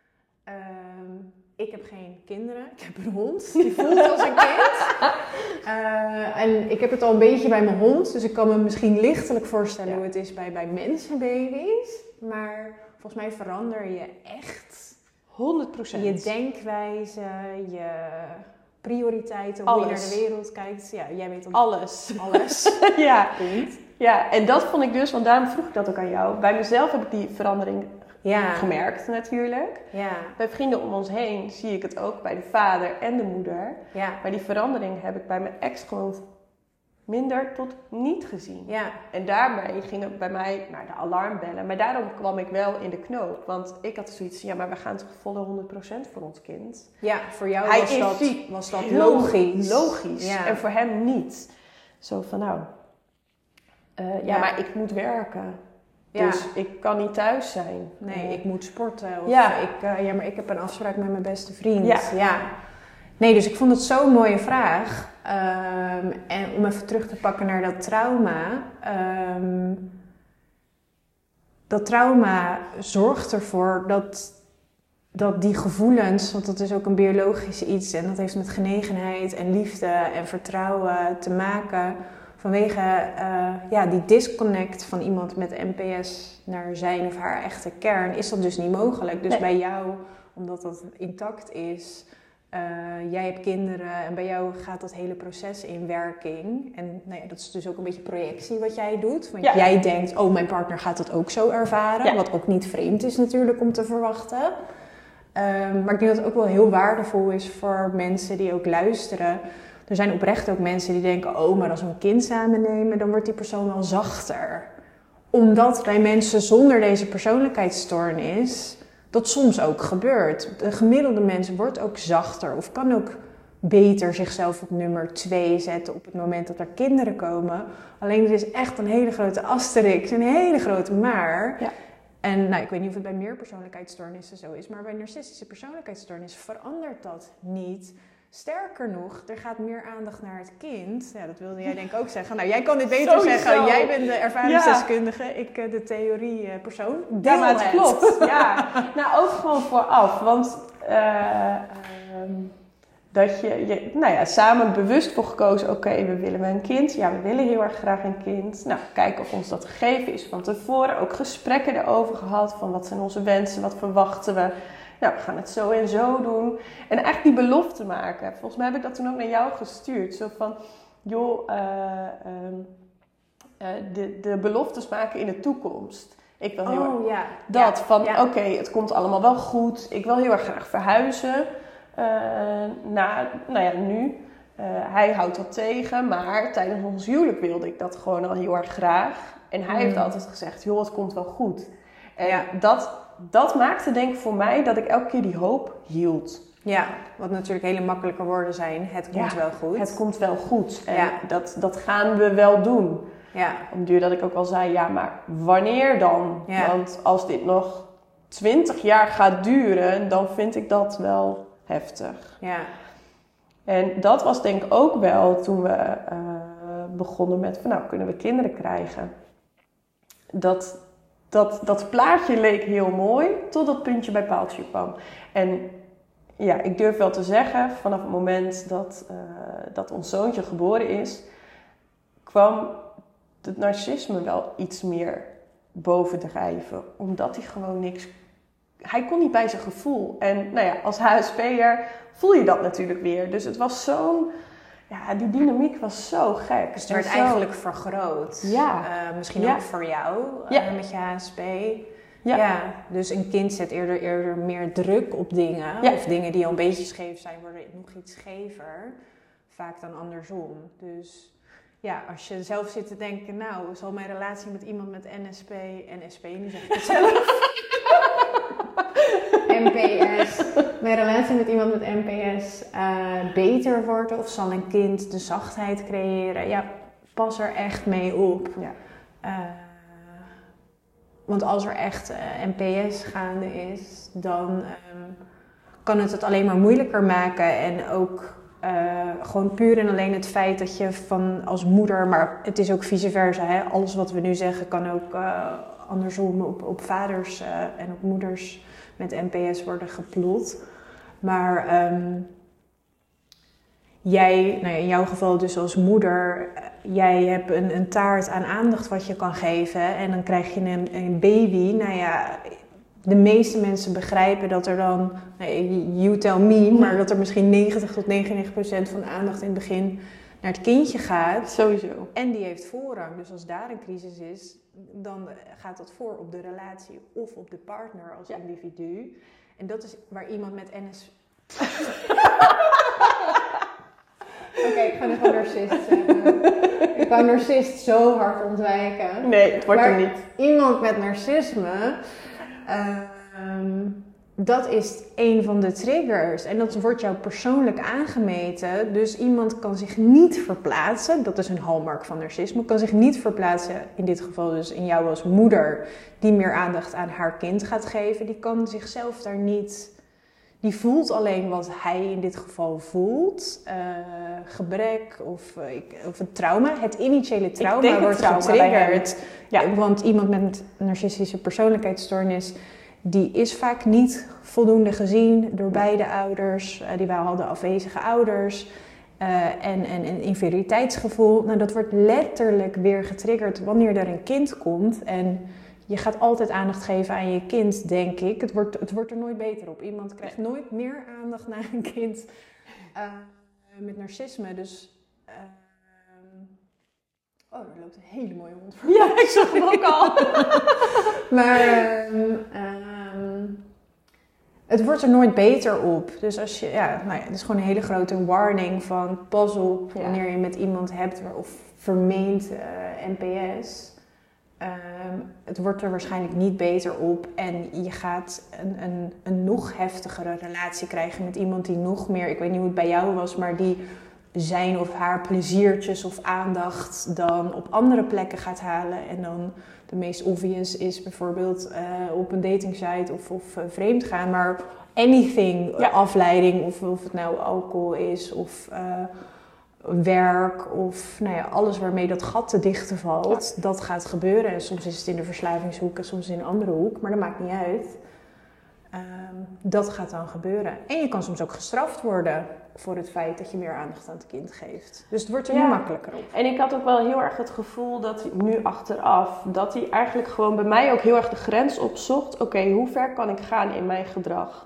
Um, ik heb geen kinderen. Ik heb een hond. Die voelt als een kind. Uh, en ik heb het al een beetje bij mijn hond. Dus ik kan me misschien lichtelijk voorstellen ja. hoe het is bij, bij mensenbaby's. Maar volgens mij verander je echt honderd procent. Je denkwijze, je prioriteiten, alles. Hoe je naar de wereld kijkt. Ja, jij weet dan alles. Alles. Ja. Punt. Ja, en dat vond ik dus, want daarom vroeg ik dat ook aan jou. Bij mezelf heb ik die verandering ja. gemerkt natuurlijk. Ja. Bij vrienden om ons heen zie ik het ook bij de vader en de moeder. Ja. Maar die verandering heb ik bij mijn ex gewoon minder tot niet gezien. Ja. En daarbij gingen bij mij nou, de alarmbellen. Maar daarom kwam ik wel in de knoop. Want ik had zoiets van, ja, maar we gaan toch volle honderd procent voor ons kind. Ja, voor jou Hij was, is dat, ziek. was dat Heel logisch. Logisch. Ja. En voor hem niet. Zo van, nou, uh, ja, ja, maar ik moet werken. Ja. Dus ik kan niet thuis zijn. Nee, uh, ik moet sporten. Of ja. Ik, uh, ja, maar ik heb een afspraak met mijn beste vriend. Ja. ja. Nee, dus ik vond het zo'n mooie vraag. Um, en om even terug te pakken naar dat trauma. Um, dat trauma zorgt ervoor dat, dat die gevoelens, want dat is ook een biologisch iets. En dat heeft met genegenheid en liefde en vertrouwen te maken. Vanwege uh, ja, die disconnect van iemand met N P S naar zijn of haar echte kern is dat dus niet mogelijk. Dus nee. bij jou, omdat dat intact is, uh, jij hebt kinderen en bij jou gaat dat hele proces in werking. En nou ja, dat is dus ook een beetje projectie wat jij doet. Want ja. jij denkt, oh mijn partner gaat dat ook zo ervaren. Ja. Wat ook niet vreemd is natuurlijk om te verwachten. Um, maar ik denk dat het ook wel heel waardevol is voor mensen die ook luisteren. Er zijn oprecht ook mensen die denken, oh, maar als we een kind samen nemen, dan wordt die persoon wel zachter. Omdat bij mensen zonder deze persoonlijkheidsstoornis dat soms ook gebeurt. De gemiddelde mens wordt ook zachter of kan ook beter zichzelf op nummer twee zetten op het moment dat er kinderen komen. Alleen er is echt een hele grote asterix, een hele grote maar. Ja. En nou, ik weet niet of het bij meer persoonlijkheidsstoornissen zo is, maar bij narcistische persoonlijkheidsstoornis verandert dat niet. Sterker nog, er gaat meer aandacht naar het kind. Ja, dat wilde jij denk ik ook zeggen. Nou, jij kan dit beter Sowieso. zeggen. Jij bent de ervaringsdeskundige, ja. ik de theoriepersoon. Ja, maar het, het klopt. Ja. Nou, ook gewoon vooraf. Want uh, um, dat je, je nou ja, samen bewust voor gekozen, oké, okay, we willen een kind. Ja, we willen heel erg graag een kind. Nou, kijken of ons dat gegeven is van tevoren. Ook gesprekken erover gehad van wat zijn onze wensen, wat verwachten we. nou, we gaan het zo en zo doen. En eigenlijk die belofte maken. Volgens mij heb ik dat toen ook naar jou gestuurd. Zo van, joh, uh, uh, uh, de, de beloftes maken in de toekomst. Ik wil heel oh, erg ja. dat ja. van, ja. oké, okay, het komt allemaal wel goed. Ik wil heel erg graag verhuizen. Uh, na, nou ja, nu. Uh, hij houdt dat tegen, maar tijdens ons huwelijk wilde ik dat gewoon al heel erg graag. En hij mm. heeft altijd gezegd, joh, het komt wel goed. En ja. dat, dat maakte denk ik voor mij dat ik elke keer die hoop hield. Ja, wat natuurlijk hele makkelijke woorden zijn. Het komt ja, wel goed. Het komt wel goed. En ja. dat, dat gaan we wel doen. Ja. Om duur dat ik ook wel zei, ja, maar wanneer dan? Ja. Want als dit nog twintig jaar gaat duren, dan vind ik dat wel heftig. Ja. En dat was denk ik ook wel toen we uh, begonnen met van nou, kunnen we kinderen krijgen? Dat, dat, dat plaatje leek heel mooi, tot dat puntje bij paaltje kwam. En ja, ik durf wel te zeggen, vanaf het moment dat, uh, dat ons zoontje geboren is, kwam het narcisme wel iets meer bovendrijven. Omdat hij gewoon niks... Hij kon niet bij zijn gevoel. En nou ja, als H S P'er voel je dat natuurlijk weer. Dus het was zo'n... Ja, die dynamiek was zo gek. Dus het werd zo... eigenlijk vergroot. Ja. Uh, misschien ja. ook voor jou, uh, ja. met je H S P. Ja. ja. Dus een kind zet eerder, eerder meer druk op dingen. Ja. Of dingen die al een beetje scheef zijn, worden nog iets schever. Vaak dan andersom. Dus... Ja, als je zelf zit te denken, nou, zal mijn relatie met iemand met N S P, N S P, nu zeg ik het zelf. N P S, mijn relatie met iemand met N P S uh, beter worden of zal een kind de zachtheid creëren? Ja, pas er echt mee op. Ja. Uh, want als er echt uh, N P S gaande is, dan um, kan het het alleen maar moeilijker maken en ook... Uh, gewoon puur en alleen het feit dat je van als moeder, maar het is ook vice versa, hè? Alles wat we nu zeggen kan ook uh, andersom op, op vaders uh, en op moeders met N P S worden geplot. Maar um, jij, nou ja, in jouw geval dus als moeder, jij hebt een, een taart aan aandacht wat je kan geven en dan krijg je een, een baby. Nou ja, de meeste mensen begrijpen dat er dan, you tell me, maar dat er misschien negentig tot negenennegentig procent van de aandacht in het begin naar het kindje gaat. Sowieso. En die heeft voorrang. Dus als daar een crisis is, dan gaat dat voor op de relatie of op de partner als ja. individu. En dat is waar iemand met N S... Oké, okay, ik ga nu gewoon narcist zeggen. Ik kan narcist zo hard ontwijken. Nee, het wordt maar er niet. Iemand met narcisme... Uh, um, dat is een van de triggers en dat wordt jou persoonlijk aangemeten. Dus iemand kan zich niet verplaatsen, dat is een hallmark van narcisme, kan zich niet verplaatsen, in dit geval dus in jou als moeder, die meer aandacht aan haar kind gaat geven. Die kan zichzelf daar niet, die voelt alleen wat hij in dit geval voelt. Uh, gebrek of, uh, of een trauma. Het initiële trauma wordt trauma getriggerd. Ja. Want iemand met een narcistische persoonlijkheidsstoornis, die is vaak niet voldoende gezien door beide ouders. Uh, die hadden afwezige ouders. Uh, en, en een inferioriteitsgevoel. Nou, dat wordt letterlijk weer getriggerd wanneer er een kind komt. En je gaat altijd aandacht geven aan je kind, denk ik. Het wordt, het wordt er nooit beter op. Iemand krijgt nooit meer aandacht naar een kind uh, met narcisme. Dus... Uh, Oh, er loopt een hele mooie hond voor. Ja, ik zag hem ook al. Maar um, um, het wordt er nooit beter op. Dus als je, ja, nou ja, het is gewoon een hele grote warning van pas op ja. wanneer je met iemand hebt of vermeend uh, N P S. Um, het wordt er waarschijnlijk niet beter op en je gaat een, een, een nog heftigere relatie krijgen met iemand die nog meer, ik weet niet hoe het bij jou was, maar die zijn of haar pleziertjes of aandacht dan op andere plekken gaat halen. En dan de meest obvious is bijvoorbeeld uh, op een datingsite of, of uh, vreemd gaan. Maar anything, ja. afleiding, of, of het nou alcohol is of uh, werk of nou ja, alles waarmee dat gat te dichten valt, ja. dat gaat gebeuren. En soms is het in de verslavingshoek en soms in een andere hoek, maar dat maakt niet uit. Um, dat gaat dan gebeuren. En je kan soms ook gestraft worden voor het feit dat je meer aandacht aan het kind geeft. Dus het wordt er ja. niet makkelijker op. En ik had ook wel heel erg het gevoel dat hij nu achteraf, dat hij eigenlijk gewoon bij mij ook heel erg de grens opzocht. Oké, okay, hoe ver kan ik gaan in mijn gedrag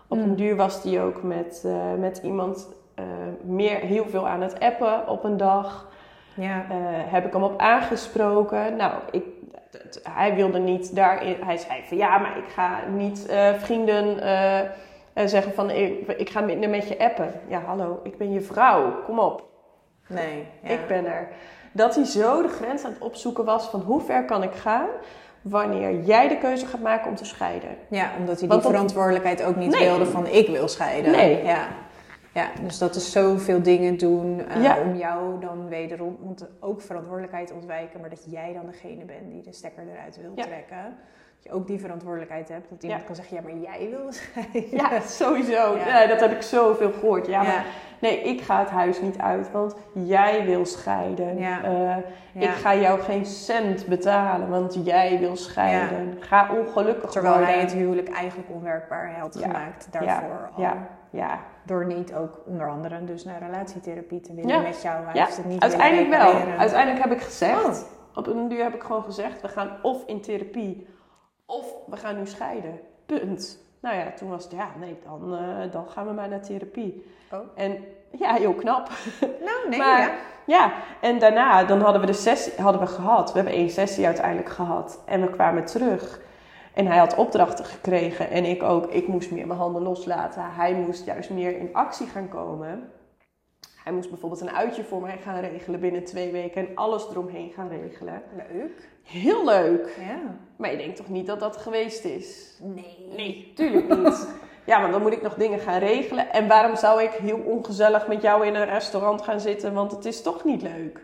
Op Mm. een duur was hij ook met, uh, met iemand uh, meer, heel veel aan het appen op een dag. Ja. Uh, heb ik hem op aangesproken. Nou, ik, t, t, hij wilde niet daarin. Hij zei van ja, maar ik ga niet uh, vrienden uh, uh, zeggen van ik, ik ga minder met je appen. Ja, hallo, ik ben je vrouw. Kom op. Nee. Ja. Ik ben er. Dat hij zo de grens aan het opzoeken was van hoe ver kan ik gaan wanneer jij de keuze gaat maken om te scheiden. Ja, omdat hij Want die dat... verantwoordelijkheid ook niet nee. wilde van ik wil scheiden. Nee. Ja. Ja, dus dat is zoveel dingen doen uh, ja. om jou dan wederom ont- ook verantwoordelijkheid ontwijken, maar dat jij dan degene bent die de stekker eruit wil ja. trekken. Dat je ook die verantwoordelijkheid hebt, dat iemand ja. kan zeggen, ja, maar jij wil scheiden. Ja, sowieso. Ja. Ja, dat heb ik zoveel gehoord. Ja, ja. maar nee, ik ga het huis niet uit, want jij wil scheiden. Ja. Uh, ja. Ik ga jou geen cent betalen, want jij wil scheiden. Ja. Ga ongelukkig Terwijl worden. hij het huwelijk eigenlijk onwerkbaar had ja. gemaakt daarvoor ja. al. Ja. Ja. Door niet ook onder andere dus naar relatietherapie te willen ja. met jou. Hij ja. heeft het niet Uiteindelijk wel. repareren. Uiteindelijk heb ik gezegd, oh. op een duur heb ik gewoon gezegd, we gaan of in therapie of we gaan nu scheiden. Punt. Nou ja, toen was het, ja, nee, dan, uh, dan gaan we maar naar therapie. Oh. En ja, heel knap. Nou, nee, maar, ja. ja. En daarna, dan hadden we de sessie hadden we gehad. We hebben één sessie uiteindelijk gehad. En we kwamen terug. En hij had opdrachten gekregen. En ik ook. Ik moest meer mijn handen loslaten. Hij moest juist meer in actie gaan komen. Hij moest bijvoorbeeld een uitje voor mij gaan regelen binnen twee weken. En alles eromheen gaan regelen. Leuk. Heel leuk. Ja. Maar je denkt toch niet dat dat geweest is? Nee. Nee, tuurlijk niet. Ja, want dan moet ik nog dingen gaan regelen. En waarom zou ik heel ongezellig met jou in een restaurant gaan zitten? Want het is toch niet leuk.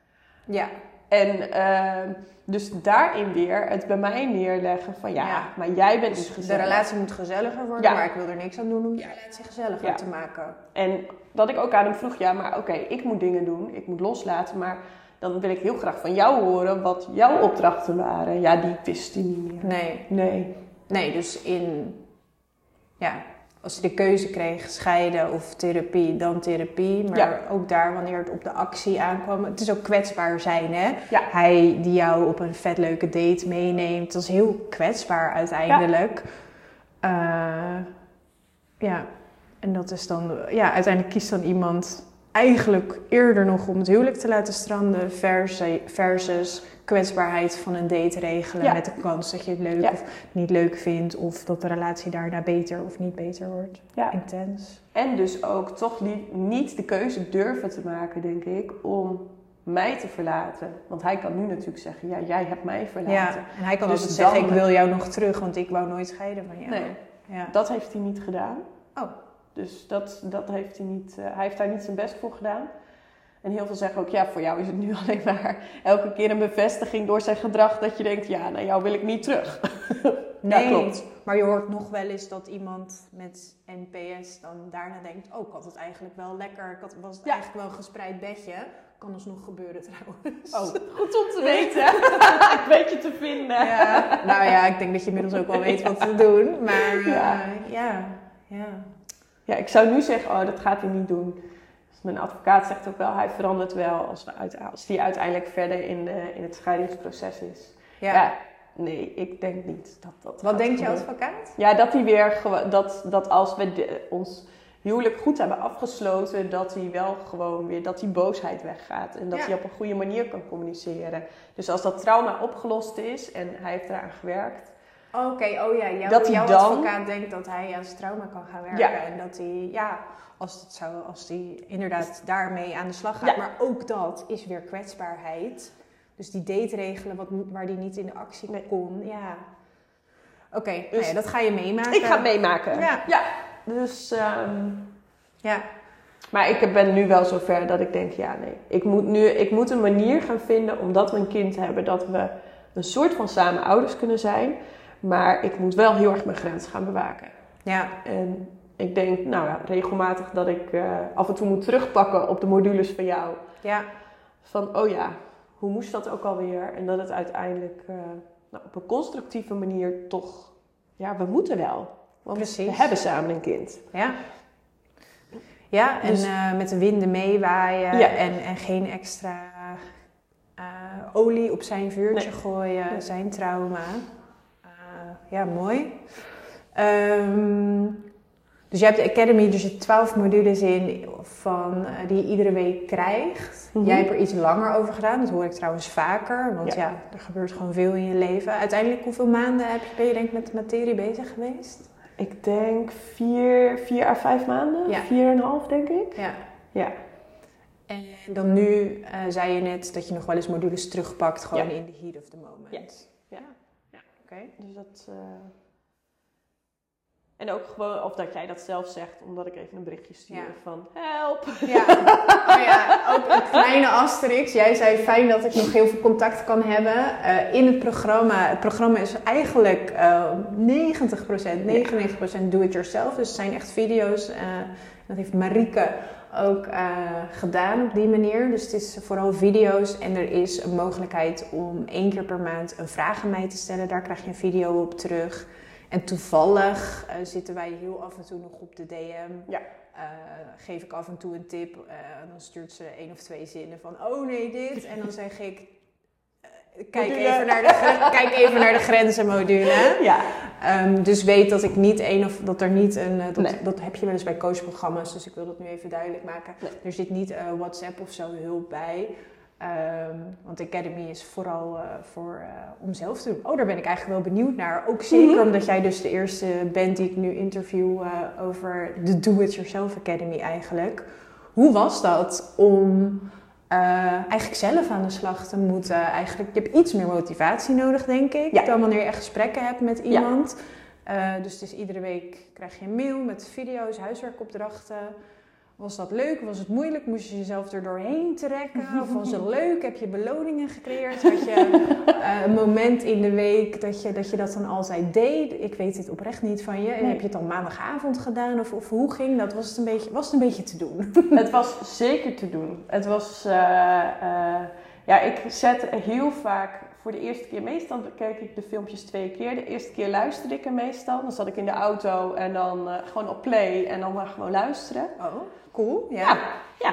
Ja. En uh, dus daarin weer het bij mij neerleggen van ja, ja. maar jij bent dus gezellig. De relatie moet gezelliger worden, ja. maar ik wil er niks aan doen om je relatie gezelliger ja. te maken. En dat ik ook aan hem vroeg, ja, maar oké, okay, ik moet dingen doen, ik moet loslaten, maar dan wil ik heel graag van jou horen wat jouw opdrachten waren. Ja, die wist hij niet meer. Nee. Nee. Nee, dus in, ja, als hij de keuze kreeg, scheiden of therapie, dan therapie. Maar ja. ook daar, wanneer het op de actie aankwam. Het is ook kwetsbaar zijn, hè? Ja. Hij die jou op een vet leuke date meeneemt. Dat is heel kwetsbaar uiteindelijk. Ja. Uh, ja, en dat is dan, ja, uiteindelijk kiest dan iemand eigenlijk eerder nog om het huwelijk te laten stranden versus, versus kwetsbaarheid van een date regelen ja. met de kans dat je het leuk ja. of niet leuk vindt of dat de relatie daarna beter of niet beter wordt. Ja. Intens. En dus ook toch niet de keuze durven te maken, denk ik, om mij te verlaten. Want hij kan nu natuurlijk zeggen, ja, jij hebt mij verlaten. Ja, en hij kan dus altijd zeggen, ik wil jou nog terug, want ik wou nooit scheiden van jou. Nee, ja. dat heeft hij niet gedaan. Oh. Dus dat, dat heeft hij niet, uh, hij heeft daar niet zijn best voor gedaan. En heel veel zeggen ook, ja, voor jou is het nu alleen maar elke keer een bevestiging door zijn gedrag dat je denkt, ja, naar jou wil ik niet terug. Nee, ja, klopt. Maar je hoort nog wel eens dat iemand met N P S dan daarna denkt, oh, ik had het eigenlijk wel lekker, ik had, was het ja. eigenlijk wel een gespreid bedje. Kan alsnog gebeuren trouwens. Oh, goed om te weten. Een beetje te vinden. Ja. Nou ja, ik denk dat je inmiddels ook wel weet wat te doen. Maar uh, ja. ja, ja. Ja, ik zou nu zeggen, oh, dat gaat hij niet doen. Dus mijn advocaat zegt ook wel, hij verandert wel als, we uit, als die uiteindelijk verder in, de, in het scheidingsproces is. Ja. ja. Nee, ik denk niet dat dat Wat denkt gebeuren. je advocaat? Ja, dat hij weer, dat, dat als we de, ons huwelijk goed hebben afgesloten, dat hij wel gewoon weer, dat die boosheid weggaat. En dat ja. hij op een goede manier kan communiceren. Dus als dat trauma opgelost is en hij heeft eraan gewerkt. Oké, okay, oh ja, jouw, dat jouw dan, advocaat denkt dat hij aan zijn trauma kan gaan werken. Ja. En dat hij, ja, als het zou, als hij inderdaad daarmee aan de slag gaat. Ja. Maar ook dat is weer kwetsbaarheid. Dus die date regelen wat, waar die niet in de actie nee. kon, ja. Oké, okay, dus, nou ja, dat ga je meemaken. Ik ga het meemaken. Ja. ja. Dus, um, ja. Maar ik ben nu wel zover dat ik denk, ja nee. Ik moet, nu, ik moet een manier gaan vinden, omdat we een kind hebben, dat we een soort van samen ouders kunnen zijn. Maar ik moet wel heel erg mijn grens gaan bewaken. Ja. En ik denk, nou ja, regelmatig dat ik uh, af en toe moet terugpakken op de modules van jou. Ja. Van, oh ja, hoe moest dat ook alweer? En dat het uiteindelijk uh, nou, op een constructieve manier toch, ja, we moeten wel. Want Precies. we hebben samen een kind. Ja. Ja, en dus, uh, met de winden meewaaien ja. en, en geen extra uh, olie op zijn vuurtje nee. gooien, nee. zijn trauma. Uh, ja, mooi. Um, Dus je hebt de Academy, er zitten twaalf modules in van, uh, die je iedere week krijgt. Mm-hmm. Jij hebt er iets langer over gedaan, dat hoor ik trouwens vaker. Want ja, ja er gebeurt gewoon veel in je leven. Uiteindelijk, hoeveel maanden heb je, ben je denk ik met de materie bezig geweest? Ik denk vier, vier à vijf maanden. Ja. Vier en een half, denk ik. Ja. Ja. En dan nu uh, zei je net dat je nog wel eens modules terugpakt, gewoon ja. in the heat of the moment. Ja. Ja. Ja. Oké. Okay. Dus dat... Uh... En ook gewoon, of dat jij dat zelf zegt, omdat ik even een berichtje stuur ja. van help. Ja. Oh ja, ook een kleine asterix. Jij zei fijn dat ik nog heel veel contact kan hebben. Uh, in het programma, het programma is eigenlijk uh, negentig procent, negenennegentig procent do-it-yourself. Dus het zijn echt video's. Uh, dat heeft Marieke ook uh, gedaan op die manier. Dus het is vooral video's en er is een mogelijkheid om één keer per maand een vraag aan mij te stellen. Daar krijg je een video op terug. En toevallig uh, zitten wij heel af en toe nog op de D M. Ja. Uh, geef ik af en toe een tip. Uh, dan stuurt ze één of twee zinnen van, oh nee, dit. En dan zeg ik, uh, kijk, even naar de gren- kijk even naar de grenzenmodule. Ja. Um, dus weet dat ik niet één of dat er niet een. Uh, dat, nee. dat heb je wel eens bij coachprogramma's. Dus ik wil dat nu even duidelijk maken. Nee. Er zit niet uh, WhatsApp of zo hulp bij. Um, want de Academy is vooral uh, voor, uh, om zelf te doen. Oh, daar ben ik eigenlijk wel benieuwd naar. Ook zeker mm-hmm. omdat jij dus de eerste bent die ik nu interview uh, over de Do-It-Yourself Academy eigenlijk. Hoe was dat om uh, eigenlijk zelf aan de slag te moeten? Eigenlijk, je hebt iets meer motivatie nodig, denk ik. Ja. Dan wanneer je echt gesprekken hebt met iemand. Ja. Uh, dus het is iedere week krijg je een mail met video's, huiswerkopdrachten. Was dat leuk? Was het moeilijk? Moest je jezelf er doorheen trekken? Of was het leuk? Heb je beloningen gecreëerd? Had je uh, een moment in de week dat je, dat je dat dan altijd deed? Ik weet het oprecht niet van je. Nee. Heb je het dan maandagavond gedaan? Of, of hoe ging dat? Was het, een beetje, was het een beetje te doen? Het was zeker te doen. Het was... Uh, uh, ja, ik zet heel vaak... Voor de eerste keer, meestal keek ik de filmpjes twee keer. De eerste keer luisterde ik er meestal. Dan zat ik in de auto en dan uh, gewoon op play en dan maar gewoon luisteren. Oh, cool. Ja. Ja. ja.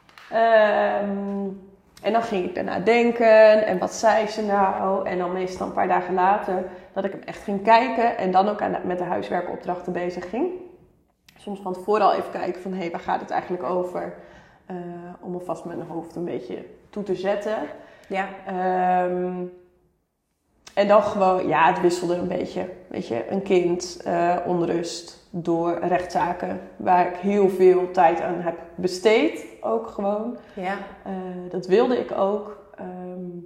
Um, en dan ging ik daarna denken en wat zei ze nou? En dan meestal een paar dagen later dat ik hem echt ging kijken. En dan ook aan de, met de huiswerkopdrachten bezig ging. Soms van tevoren al even kijken van, hé, hey, waar gaat het eigenlijk over? Uh, om alvast met mijn hoofd een beetje toe te zetten. Ja. Um, en dan gewoon, ja, het wisselde een beetje. Weet je, een kind, uh, onrust door rechtszaken waar ik heel veel tijd aan heb besteed. Ook gewoon. Ja. Uh, dat wilde ik ook. Um,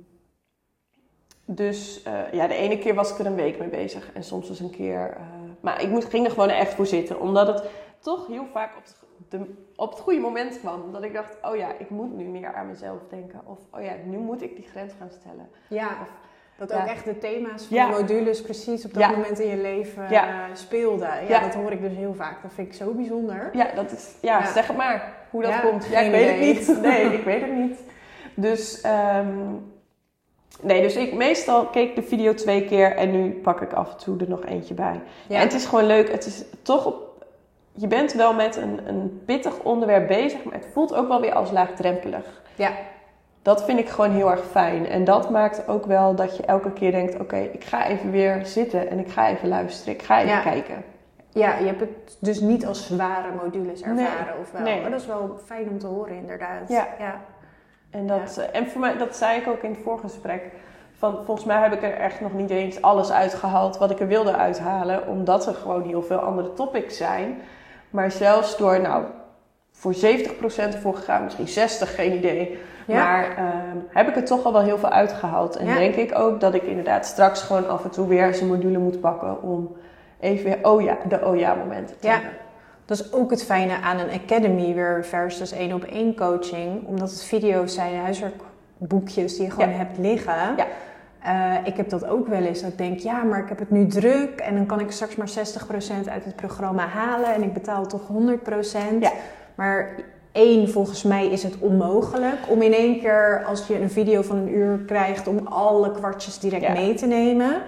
dus uh, ja, de ene keer was ik er een week mee bezig. En soms dus een keer... Uh, maar ik moest, ging er gewoon echt voor zitten. Omdat het toch heel vaak op het, de, op het goede moment kwam. Dat ik dacht, oh ja, ik moet nu meer aan mezelf denken. Of, oh ja, nu moet ik die grens gaan stellen. Ja, of, dat ja. ook echt de thema's van ja. de modules precies op dat ja. moment in je leven ja. uh, speelden. Ja, ja, dat hoor ik dus heel vaak. Dat vind ik zo bijzonder. Ja, dat is, ja, ja. zeg het maar hoe dat ja, komt. Ja, ik weet idee. het niet. Nee, ik weet het niet. Dus... Um, Nee, dus ik meestal keek de video twee keer en nu pak ik af en toe er nog eentje bij. Ja. En het is gewoon leuk. Het is toch op, je bent wel met een, een pittig onderwerp bezig, maar het voelt ook wel weer als laagdrempelig. Ja. Dat vind ik gewoon heel erg fijn. En dat maakt ook wel dat je elke keer denkt, oké, okay, ik ga even weer zitten en ik ga even luisteren. Ik ga even ja. kijken. Ja, je hebt het dus niet als zware modules ervaren nee. of wel. Nee. Maar dat is wel fijn om te horen inderdaad. Ja. ja. En, dat, ja. en voor mij, dat zei ik ook in het voorgesprek. Van, volgens mij heb ik er echt nog niet eens alles uitgehaald wat ik er wilde uithalen. Omdat er gewoon heel veel andere topics zijn. Maar zelfs door, nou, voor zeventig procent ervoor gegaan, misschien zestig, geen idee. Ja. Maar um, heb ik er toch al wel heel veel uitgehaald. En ja. denk ik ook dat ik inderdaad straks gewoon af en toe weer eens een module moet pakken. Om even weer, oh ja, de oh ja momenten te ja. hebben. Dat is ook het fijne aan een academy weer versus één op één coaching. Omdat het video's zijn, huiswerkboekjes die je gewoon ja. hebt liggen. Ja. Uh, ik heb dat ook wel eens. Dat ik denk, ja, maar ik heb het nu druk. En dan kan ik straks maar zestig procent uit het programma halen. En ik betaal toch honderd procent. Ja. Maar één, volgens mij is het onmogelijk om in één keer, als je een video van een uur krijgt, om alle kwartjes direct ja. mee te nemen.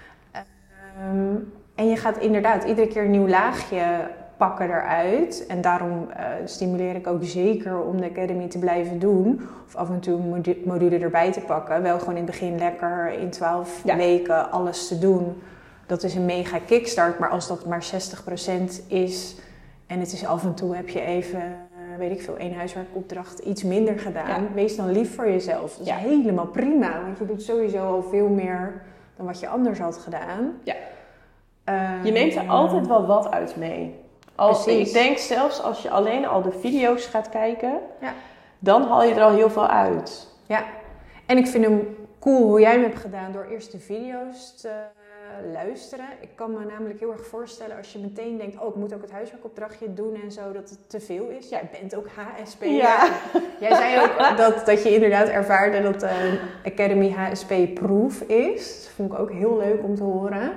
Um, en je gaat inderdaad iedere keer een nieuw laagje pakken eruit. En daarom uh, stimuleer ik ook zeker om de Academy te blijven doen. Of af en toe een module erbij te pakken. Wel gewoon in het begin lekker in twaalf ja. weken alles te doen. Dat is een mega kickstart. Maar als dat maar zestig procent is, En het is af en toe heb je even, uh, weet ik veel, één huiswerkopdracht iets minder gedaan. Ja. Wees dan lief voor jezelf. Dat is Ja. helemaal prima, want je doet sowieso al veel meer dan wat je anders had gedaan. Ja. Uh, Je neemt er ja. altijd wel wat uit mee. Als, Precies. ik denk zelfs als je alleen al de video's gaat kijken, Ja. dan haal je er al heel veel uit. Ja, en ik vind hem cool hoe jij hem hebt gedaan door eerst de video's te uh, luisteren. Ik kan me namelijk heel erg voorstellen als je meteen denkt, oh ik moet ook het huiswerkopdrachtje doen en zo, dat het te veel is. Jij bent ook H S P. Ja. Jij zei ook dat, dat je inderdaad ervaarde dat de Academy H S P-proof is. Dat vond ik ook heel leuk om te horen.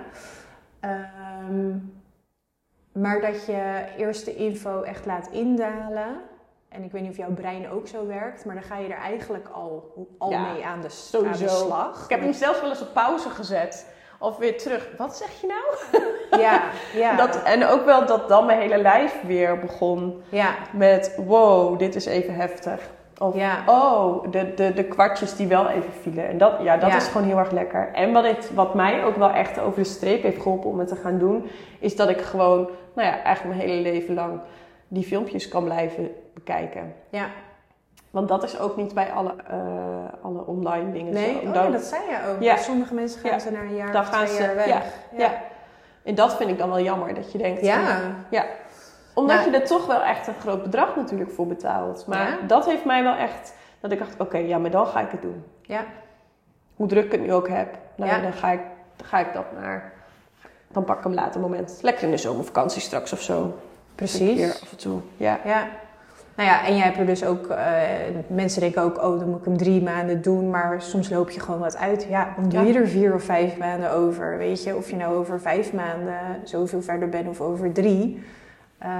Um, maar dat je eerst de info echt laat indalen. En ik weet niet of jouw brein ook zo werkt, maar dan ga je er eigenlijk al, al Ja, mee aan de, sowieso. aan de slag. Ik heb hem zelfs wel eens op pauze gezet. Of weer terug. Wat zeg je nou? Ja, ja. Dat, en ook wel dat dan mijn hele lijf weer begon ja. met wow, dit is even heftig. Of Ja. oh, de, de, de kwartjes die wel even vielen. En dat, ja, dat Ja. is gewoon heel erg lekker. En wat, het, wat mij ook wel echt over de streep heeft geholpen om het te gaan doen, is dat ik gewoon, nou ja, eigenlijk mijn hele leven lang die filmpjes kan blijven bekijken. Ja. Want dat is ook niet bij alle, uh, alle online dingen Nee, zo. oh, Dan, ja, dat zei je ook. Ja. Bij sommige mensen gaan Ja. ze na een jaar Dan of gaan twee ze- jaar weg. ja, ja. En dat vind ik dan wel jammer, dat je denkt... Ja. van, ja. Omdat Nou, je er toch wel echt een groot bedrag natuurlijk voor betaalt. Maar Ja. dat heeft mij wel echt... Dat ik dacht, oké, okay, ja, maar dan ga ik het doen. Ja. Hoe druk ik het nu ook heb. Nou, Ja. dan, ga ik, dan ga ik dat naar... Dan pak ik hem later moment. Lekker in de zomervakantie straks of zo. Een Precies. keer af en toe. Ja. Ja. Nou ja, en jij hebt er dus ook... Uh, mensen denken ook, oh, dan moet ik hem drie maanden doen. Maar soms loop je gewoon wat uit. Ja, dan doe Ja. je er vier of vijf maanden over. Weet je, of je nou over vijf maanden zoveel verder bent of over drie. Uh,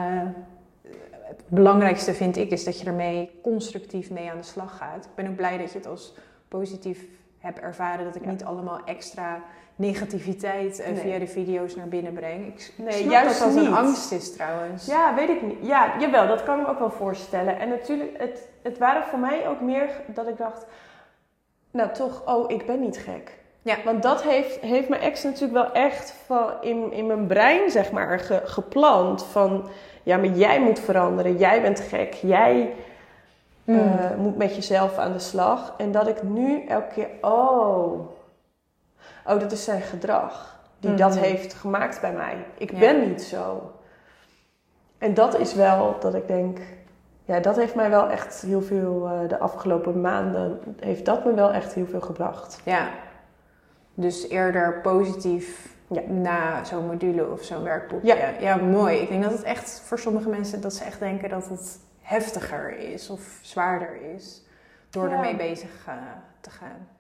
het belangrijkste vind ik is dat je ermee constructief mee aan de slag gaat. Ik ben ook blij dat je het als positief hebt ervaren. Dat ik Ja. niet allemaal extra negativiteit uh, Nee. via de video's naar binnen breng. Ik Nee, snap juist dat dat een niet. angst is trouwens. Ja, weet ik niet. Ja, jawel, dat kan ik me ook wel voorstellen. En natuurlijk, het, het waren voor mij ook meer dat ik dacht... Nou, toch, oh, ik ben niet gek. Ja. Want dat heeft, heeft mijn ex natuurlijk wel echt van in, in mijn brein, zeg maar, ge, geplant. Van, ja, maar jij moet veranderen. Jij bent gek. Jij Mm. uh, moet met jezelf aan de slag. En dat ik nu elke keer, oh... Oh, dat is zijn gedrag. Die Mm-hmm. dat heeft gemaakt bij mij. Ik Ja. ben niet zo. En dat is wel dat ik denk... Ja, dat heeft mij wel echt heel veel... Uh, de afgelopen maanden heeft dat me wel echt heel veel gebracht. Ja, dus eerder positief Ja. na zo'n module of zo'n werkboekje. Ja. Ja, mooi. Ik denk dat het echt voor sommige mensen, dat ze echt denken dat het heftiger is of zwaarder is. Door Ja. ermee bezig uh, te gaan.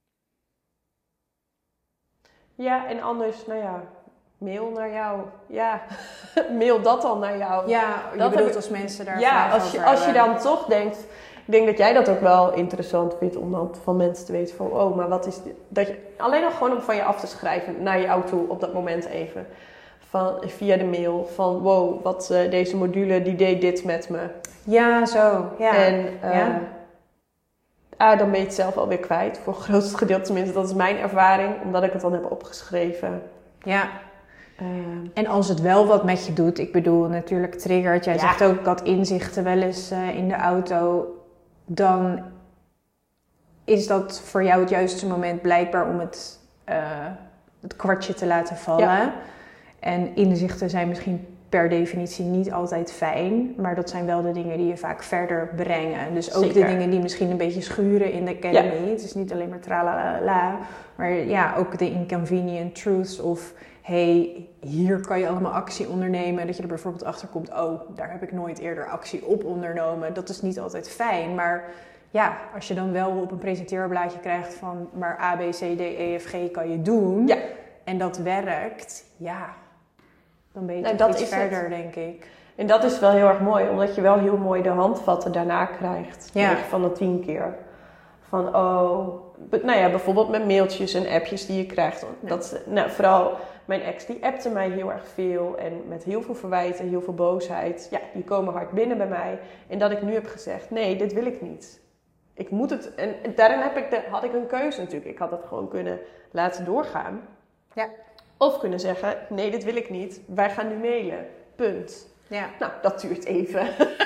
Ja, en anders, nou ja... Mail naar jou. Ja, mail dat dan naar jou. Ja, je Dat bedoelt heb ik- als mensen daar Ja, vragen als je, over als je hebben. dan toch denkt... Ik denk dat jij dat ook wel interessant vindt om dan van mensen te weten van... Oh, maar wat is dit? Dat je, alleen al gewoon om van je af te schrijven naar jou toe op dat moment even. Van, via de mail van wow, wat uh, deze module die deed dit met me. Ja, zo. Ja. En uh, Ja. ah, dan ben je het zelf alweer kwijt. Voor het grootste gedeelte tenminste, dat is mijn ervaring. Omdat ik het dan heb opgeschreven. ja. Uh, En als het wel wat met je doet, ik bedoel natuurlijk triggert. Jij Ja. zegt ook, ik had inzichten wel eens uh, in de auto. Dan is dat voor jou het juiste moment blijkbaar om het, uh, het kwartje te laten vallen. Ja. En inzichten zijn misschien per definitie niet altijd fijn. Maar dat zijn wel de dingen die je vaak verder brengen. Dus ook Zeker. de dingen die misschien een beetje schuren in de academy. Ja. Het is niet alleen maar tralalala. Maar ja, ook de inconvenient truths of... hey, hier kan je allemaal actie ondernemen. Dat je er bijvoorbeeld achter komt, oh, daar heb ik nooit eerder actie op ondernomen. Dat is niet altijd fijn, maar ja, als je dan wel op een presenteerblaadje krijgt van, maar A, B, C, D, E, F, G kan je doen. Ja. En dat werkt, ja, dan ben je Nou, toch dat iets is verder, het. denk ik. En dat is wel heel erg mooi, omdat je wel heel mooi de handvatten daarna krijgt. Ja. negen van de tien keer. Van, oh, be- nou ja, bijvoorbeeld met mailtjes en appjes die je krijgt. Ja. Dat, nou, vooral mijn ex, die appte mij heel erg veel. En met heel veel verwijten, heel veel boosheid. Ja, die komen hard binnen bij mij. En dat ik nu heb gezegd, nee, dit wil ik niet. Ik moet het, en daarin heb ik de, had ik een keuze natuurlijk. Ik had het gewoon kunnen laten doorgaan. Ja. Of kunnen zeggen, nee, dit wil ik niet. Wij gaan nu mailen. Punt. Ja. Nou, dat duurt even.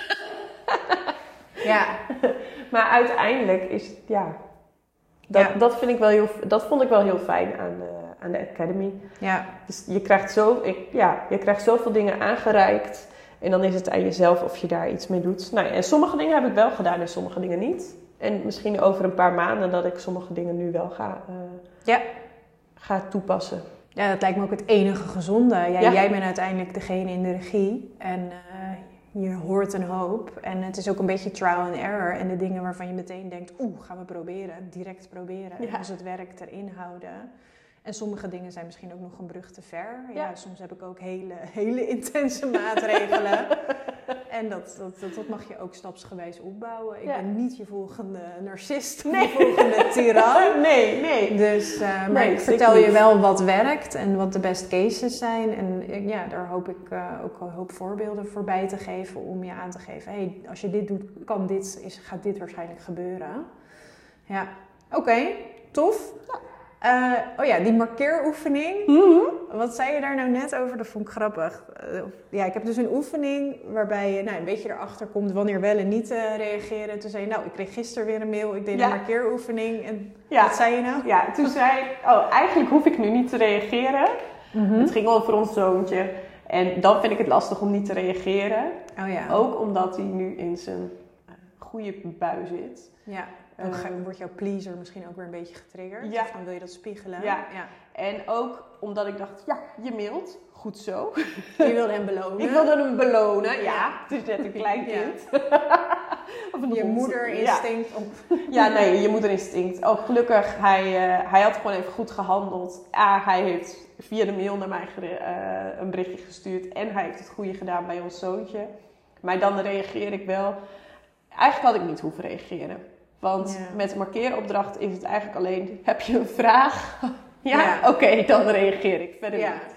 Ja. Maar uiteindelijk is het, ja... Dat, Ja. dat, vind ik wel heel, dat vond ik wel heel fijn aan de, aan de Academy. Ja. Dus je krijgt, zo, ik, ja, je krijgt zoveel dingen aangereikt. En dan is het aan jezelf of je daar iets mee doet. Nou ja, en sommige dingen heb ik wel gedaan en sommige dingen niet. En misschien over een paar maanden dat ik sommige dingen nu wel ga, uh, Ja. ga toepassen. Ja, dat lijkt me ook het enige gezonde. Ja, Ja. Jij bent uiteindelijk degene in de regie. En uh, je hoort een hoop. En het is ook een beetje trial and error. En de dingen waarvan je meteen denkt, oeh, gaan we proberen. Direct proberen. Ja. En als het werkt, erin houden. En sommige dingen zijn misschien ook nog een brug te ver. Ja, Ja. soms heb ik ook hele, hele intense maatregelen. En dat, dat, dat, dat mag je ook stapsgewijs opbouwen. Ik Ja. ben niet je volgende narcist, Nee. je volgende tiran. Nee, nee. Dus, uh, maar Nee, ik zeker vertel je niet. wel wat werkt en wat de best cases zijn. En uh, ja, daar hoop ik uh, ook een hoop voorbeelden voorbij te geven om je aan te geven. Hey, als je dit doet, kan dit, is, gaat dit waarschijnlijk gebeuren. Ja, oké, okay, tof. Uh, oh ja, die markeeroefening. Mm-hmm. Wat zei je daar nou net over? Dat vond ik grappig. Uh, ja, ik heb dus een oefening waarbij je nou, een beetje erachter komt wanneer wel en niet uh, reageren. Toen zei je, nou, ik kreeg gisteren weer een mail, ik deed Ja. een markeeroefening. En Ja. wat zei je nou? Ja, toen zei ik, oh, eigenlijk hoef ik nu niet te reageren. Mm-hmm. Het ging over ons zoontje. En dan vind ik het lastig om niet te reageren. Oh ja. Ook omdat hij nu in zijn uh, goede bui zit. Ja. Dan ga- wordt jouw pleaser misschien ook weer een beetje getriggerd. Ja. Of dan wil je dat spiegelen. Ja. Ja. En ook omdat ik dacht, ja, je mailt. Goed zo. Je wilde hem belonen. Ik wilde hem belonen. Ja, het is net een klein Ja. kind. Of een Je hond. moederinstinct. Ja. Op. Ja, nee, je moederinstinct. Oh, gelukkig, hij, uh, hij had gewoon even goed gehandeld. Ah, hij heeft via de mail naar mij gere- uh, een berichtje gestuurd. En hij heeft het goede gedaan bij ons zoontje. Maar dan reageer ik wel. Eigenlijk had ik niet hoeven reageren. Want Ja. met markeeropdracht is het eigenlijk alleen, heb je een vraag? ja, Ja. oké, okay, dan reageer ik. Verder Ja. niet.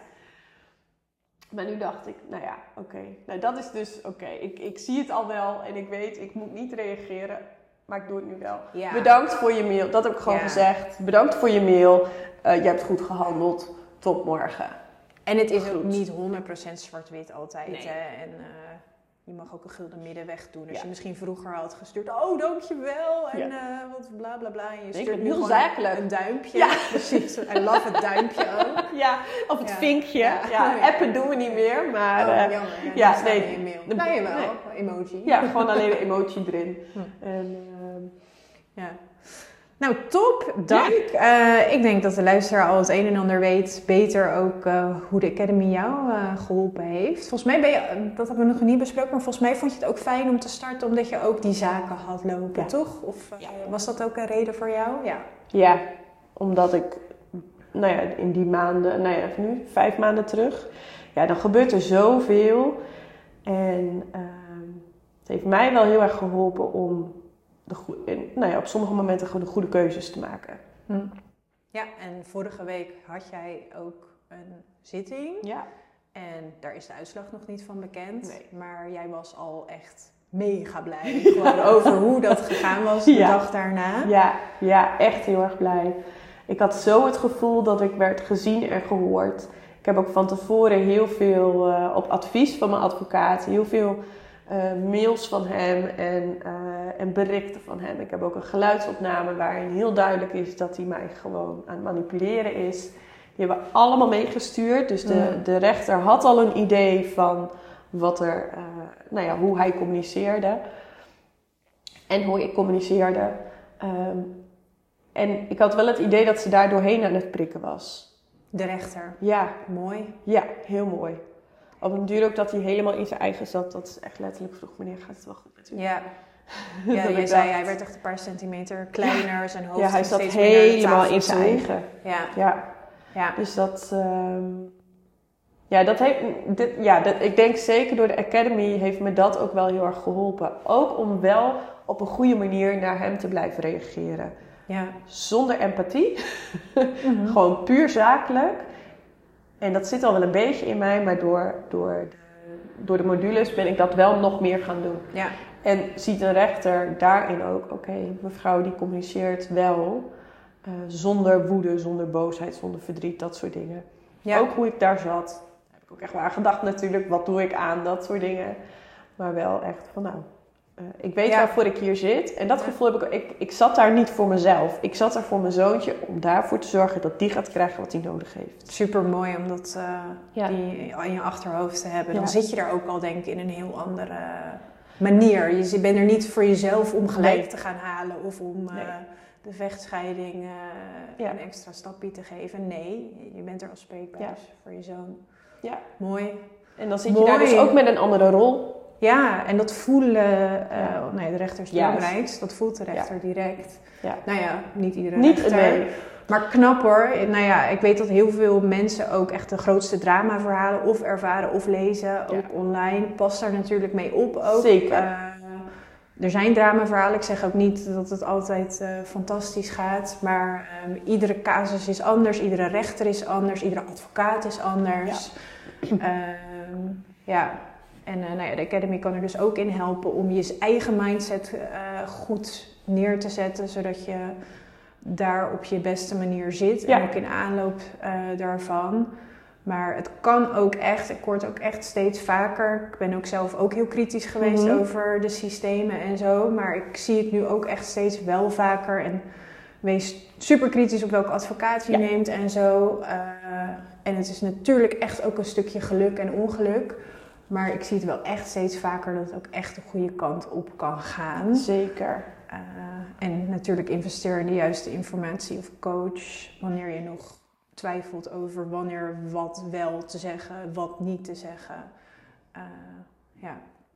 Maar nu dacht ik, nou ja, oké. Okay. Nou, dat is dus oké. Okay. Ik, ik zie het al wel en ik weet, ik moet niet reageren. Maar ik doe het nu wel. Ja. Bedankt voor je mail. Dat heb ik gewoon Ja. gezegd. Bedankt voor je mail. Uh, je hebt goed gehandeld. Tot morgen. En het is Goed. ook niet honderd procent zwart-wit altijd. Nee. Hè? En uh, je mag ook een gulden middenweg doen. Als Ja. je misschien vroeger had gestuurd, oh dankjewel. En Ja. uh, wat bla bla bla. En je Ik stuurt ben nu heel gewoon zakelijk. een duimpje. Ja. Precies. I love het duimpje ook. Ja, of het Ja. vinkje. Ja. Ja. Oh, ja. Appen doen we niet meer. Maar Oh, uh, jammer. Ja, ja, dat staat nee. in je mail. De- Nou, jawel. nee. Emoji. ja, gewoon alleen de emotie erin. Hm. En, uh, Ja. Nou, top. Dank. Ja. Uh, ik denk dat de luisteraar al het een en ander weet. Beter ook uh, hoe de Academy jou uh, geholpen heeft. Volgens mij ben je, dat hebben we nog niet besproken, maar volgens mij vond je het ook fijn om te starten omdat je ook die zaken had lopen, Ja. toch? Of uh, Ja. was dat ook een reden voor jou? Ja. ja, omdat ik, nou ja, in die maanden, nou ja, nu vijf maanden terug. Ja, dan gebeurt er zoveel. En uh, het heeft mij wel heel erg geholpen om de goe- en, nou ja, op sommige momenten gewoon de goede keuzes te maken. Hm. Ja, en vorige week had jij ook een zitting. Ja. En daar is de uitslag nog niet van bekend. Nee. Maar jij was al echt mega blij gewoon over hoe dat gegaan was de Ja. dag daarna. Ja, ja, echt heel erg blij. Ik had zo het gevoel dat ik werd gezien en gehoord. Ik heb ook van tevoren heel veel, uh, op advies van mijn advocaat, heel veel uh, mails van hem en, uh, en berichten van hem. Ik heb ook een geluidsopname waarin heel duidelijk is dat hij mij gewoon aan het manipuleren is. Die hebben we allemaal meegestuurd. Dus de, Mm. de rechter had al een idee van wat er, uh, nou ja, hoe hij communiceerde. En hoe ik communiceerde. Um, en ik had wel het idee dat ze daar doorheen aan het prikken was. De rechter. Ja, Mooi. ja, heel mooi. Op een duur ook dat hij helemaal in zijn eigen zat. Dat is echt letterlijk vroeg, meneer, gaat het wel goed met u? Ja. Dat Ja, ik jij zei, dacht- hij werd echt een paar centimeter kleiner. Zijn hoofd Ja, hij ging zat steeds meer naar de helemaal tafel in zijn toe. eigen. Ja, Ja, ja. dus dat... Um, ja, dat heeft, dit, ja dat, ik denk zeker door de Academy heeft me dat ook wel heel erg geholpen. Ook om wel op een goede manier naar hem te blijven reageren. ja. Zonder empathie. Mhm. Gewoon puur zakelijk. En dat zit al wel een beetje in mij, maar door, door, de, door de modules ben ik dat wel nog meer gaan doen. Ja. En ziet een rechter daarin ook, oké, okay, mevrouw die communiceert wel uh, zonder woede, zonder boosheid, zonder verdriet, dat soort dingen. Ja. Ook hoe ik daar zat, heb ik ik ook echt wel aan gedacht natuurlijk. Wat doe ik aan, dat soort dingen. Maar wel echt van nou, uh, ik weet Ja. waarvoor ik hier zit. En dat Ja. gevoel heb ik, ik, ik zat daar niet voor mezelf. Ik zat daar voor mijn zoontje om daarvoor te zorgen dat die gaat krijgen wat hij nodig heeft. Super mooi om dat uh, Ja. die in je achterhoofd te hebben. Dan Ja. zit je daar ook al denk ik in een heel andere manier. Je bent er niet voor jezelf om gelijk Nee. te gaan halen of om uh, Nee. de vechtscheiding uh, Ja. een extra stapje te geven. Nee, je bent er als spreekbuis Ja. voor je zoon. Ja. Mooi. En dan zit Mooi. je daar dus ook met een andere rol. Ja, en dat voelen, uh, Ja. nee, de rechter is het Juist. belangrijkst. Dat voelt de rechter Ja. direct. Ja. Nou ja, niet iedere Niet rechter. nee. Maar knap hoor. Nou ja, ik weet dat heel veel mensen ook echt de grootste dramaverhalen of ervaren of lezen. Ook Ja. online. Past daar natuurlijk mee op ook. Zeker. Uh, er zijn dramaverhalen. Ik zeg ook niet dat het altijd uh, fantastisch gaat. Maar um, iedere casus is anders. Iedere rechter is anders. Iedere advocaat is anders. Ja. Um, ja. En uh, nou ja, de Academy kan er dus ook in helpen om je eigen mindset uh, goed neer te zetten. Zodat je daar op je beste manier zit. Ja. En ook in aanloop uh, daarvan. Maar het kan ook echt, ik hoor het ook echt steeds vaker. Ik ben ook zelf ook heel kritisch geweest Mm-hmm. over de systemen en zo. Maar ik zie het nu ook echt steeds wel vaker. En wees super kritisch op welke advocaat je Ja. neemt en zo. Uh, en het is natuurlijk echt ook een stukje geluk en ongeluk. Maar ik zie het wel echt steeds vaker dat het ook echt de goede kant op kan gaan. Zeker. Uh, en natuurlijk investeer in de juiste informatie of coach. Wanneer je nog twijfelt over wanneer wat wel te zeggen, wat niet te zeggen. Uh, ja.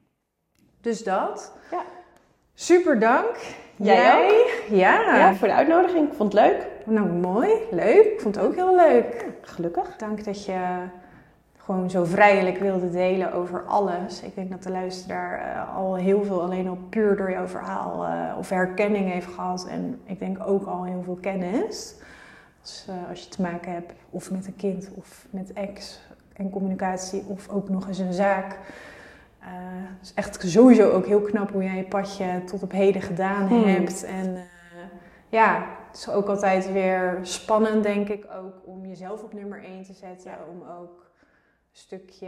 Dus dat. Ja. Super dank. Jij Jij? Ja. Ja, voor de uitnodiging. Ik vond het leuk. Nou, mooi. Leuk. Ik vond het ook heel leuk. Gelukkig. Dank dat je gewoon zo vrijelijk wilde delen over alles. Ik denk dat de luisteraar uh, al heel veel alleen al puur door jouw verhaal uh, of herkenning heeft gehad. En ik denk ook al heel veel kennis. Als, uh, als je te maken hebt of met een kind of met ex en communicatie of ook nog eens een zaak. Uh, het is echt sowieso ook heel knap hoe jij je padje tot op heden gedaan hmm. hebt. En uh, ja, het is ook altijd weer spannend denk ik ook om jezelf op nummer één te zetten. Om ook een stukje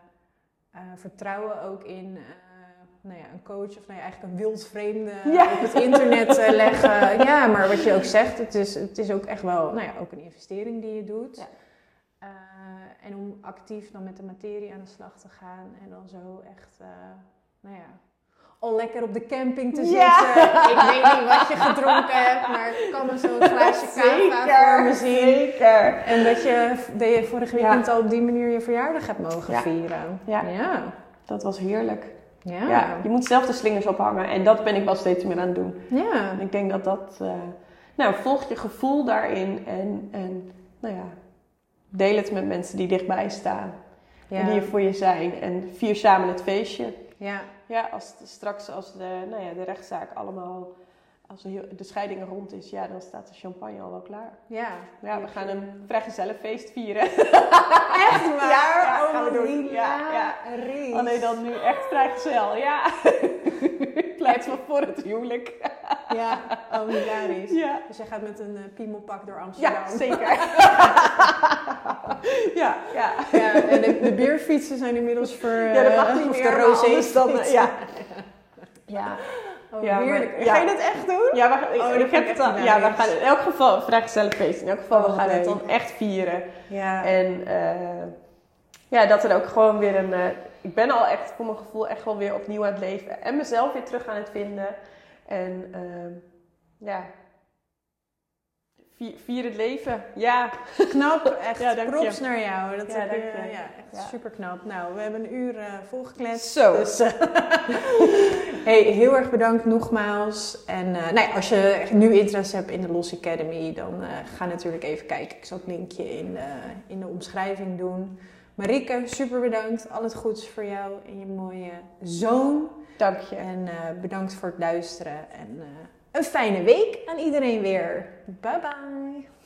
uh, vertrouwen ook in uh, nou ja, een coach of nou ja, eigenlijk een wildvreemde ja. op het internet uh, leggen. Ja, maar wat je ook zegt, het is, het is ook echt wel nou ja, ook een investering die je doet. Ja. Uh, en om actief dan met de materie aan de slag te gaan en dan zo echt, uh, nou ja, al lekker op de camping te ja. zitten. Ik weet niet wat je gedronken hebt, maar ik kan me zo'n glaasje kava voor me zien. Zeker. En dat je, dat je vorige weekend ja. al op die manier je verjaardag hebt mogen ja. vieren. Ja. ja, dat was heerlijk. Ja. ja. Je moet zelf de slingers ophangen en dat ben ik wel steeds meer aan het doen. Ja. En ik denk dat dat, uh, nou, volg je gevoel daarin en, en nou ja, deel het met mensen die dichtbij staan. Ja. En die er voor je zijn. En vier samen het feestje. Ja. Ja, als het, straks als de, nou ja, de rechtszaak allemaal, als de, de scheiding rond is, ja, dan staat de champagne al wel klaar. Ja. Ja, we gaan een vrijgezellenfeest vieren. Echt waar? Ja, ja, oh, gaan we doen. Ria, Ja, ja. Ries. Alleen dan nu echt vrijgezel, ja. In plaats van voor het huwelijk. Ja, oh hilarisch. Ja. Dus jij gaat met een uh, piemelpak door Amsterdam. Ja, zeker. ja, ja. ja. En de, de bierfietsen zijn inmiddels voor uh, ja, dat mag niet of meer, de rosé dan, uh, ja. Ja. Oh, ja, heerlijk. Maar, ja. Ga je dat echt doen? Ja, we, gaan, oh, ik, ik heb het al, ja, we gaan in elk geval vrijgezellenfeest. In elk geval, oh, we gaan leuk. het dan echt vieren. Ja. En uh, ja, dat er ook gewoon weer een... Uh, ik ben al echt voor mijn gevoel echt wel weer opnieuw aan het leven. En mezelf weer terug aan het vinden. En uh, ja... Vier, vier het leven. Ja. Knap, echt. Ja, dank props je. naar jou. Dat ja, heb dank je, je. ja, echt ja. super knap. Nou, we hebben een uur uh, volgekletst. Zo. Dus, uh, hey, heel erg bedankt nogmaals. En uh, nou ja, als je nu interesse hebt in de Los Academy, dan uh, ga natuurlijk even kijken. Ik zal het linkje in, uh, in de omschrijving doen. Marieke, super bedankt. Al het goeds voor jou en je mooie zoon. Dank je. En uh, bedankt voor het luisteren. En uh, een fijne week aan iedereen weer. Bye bye.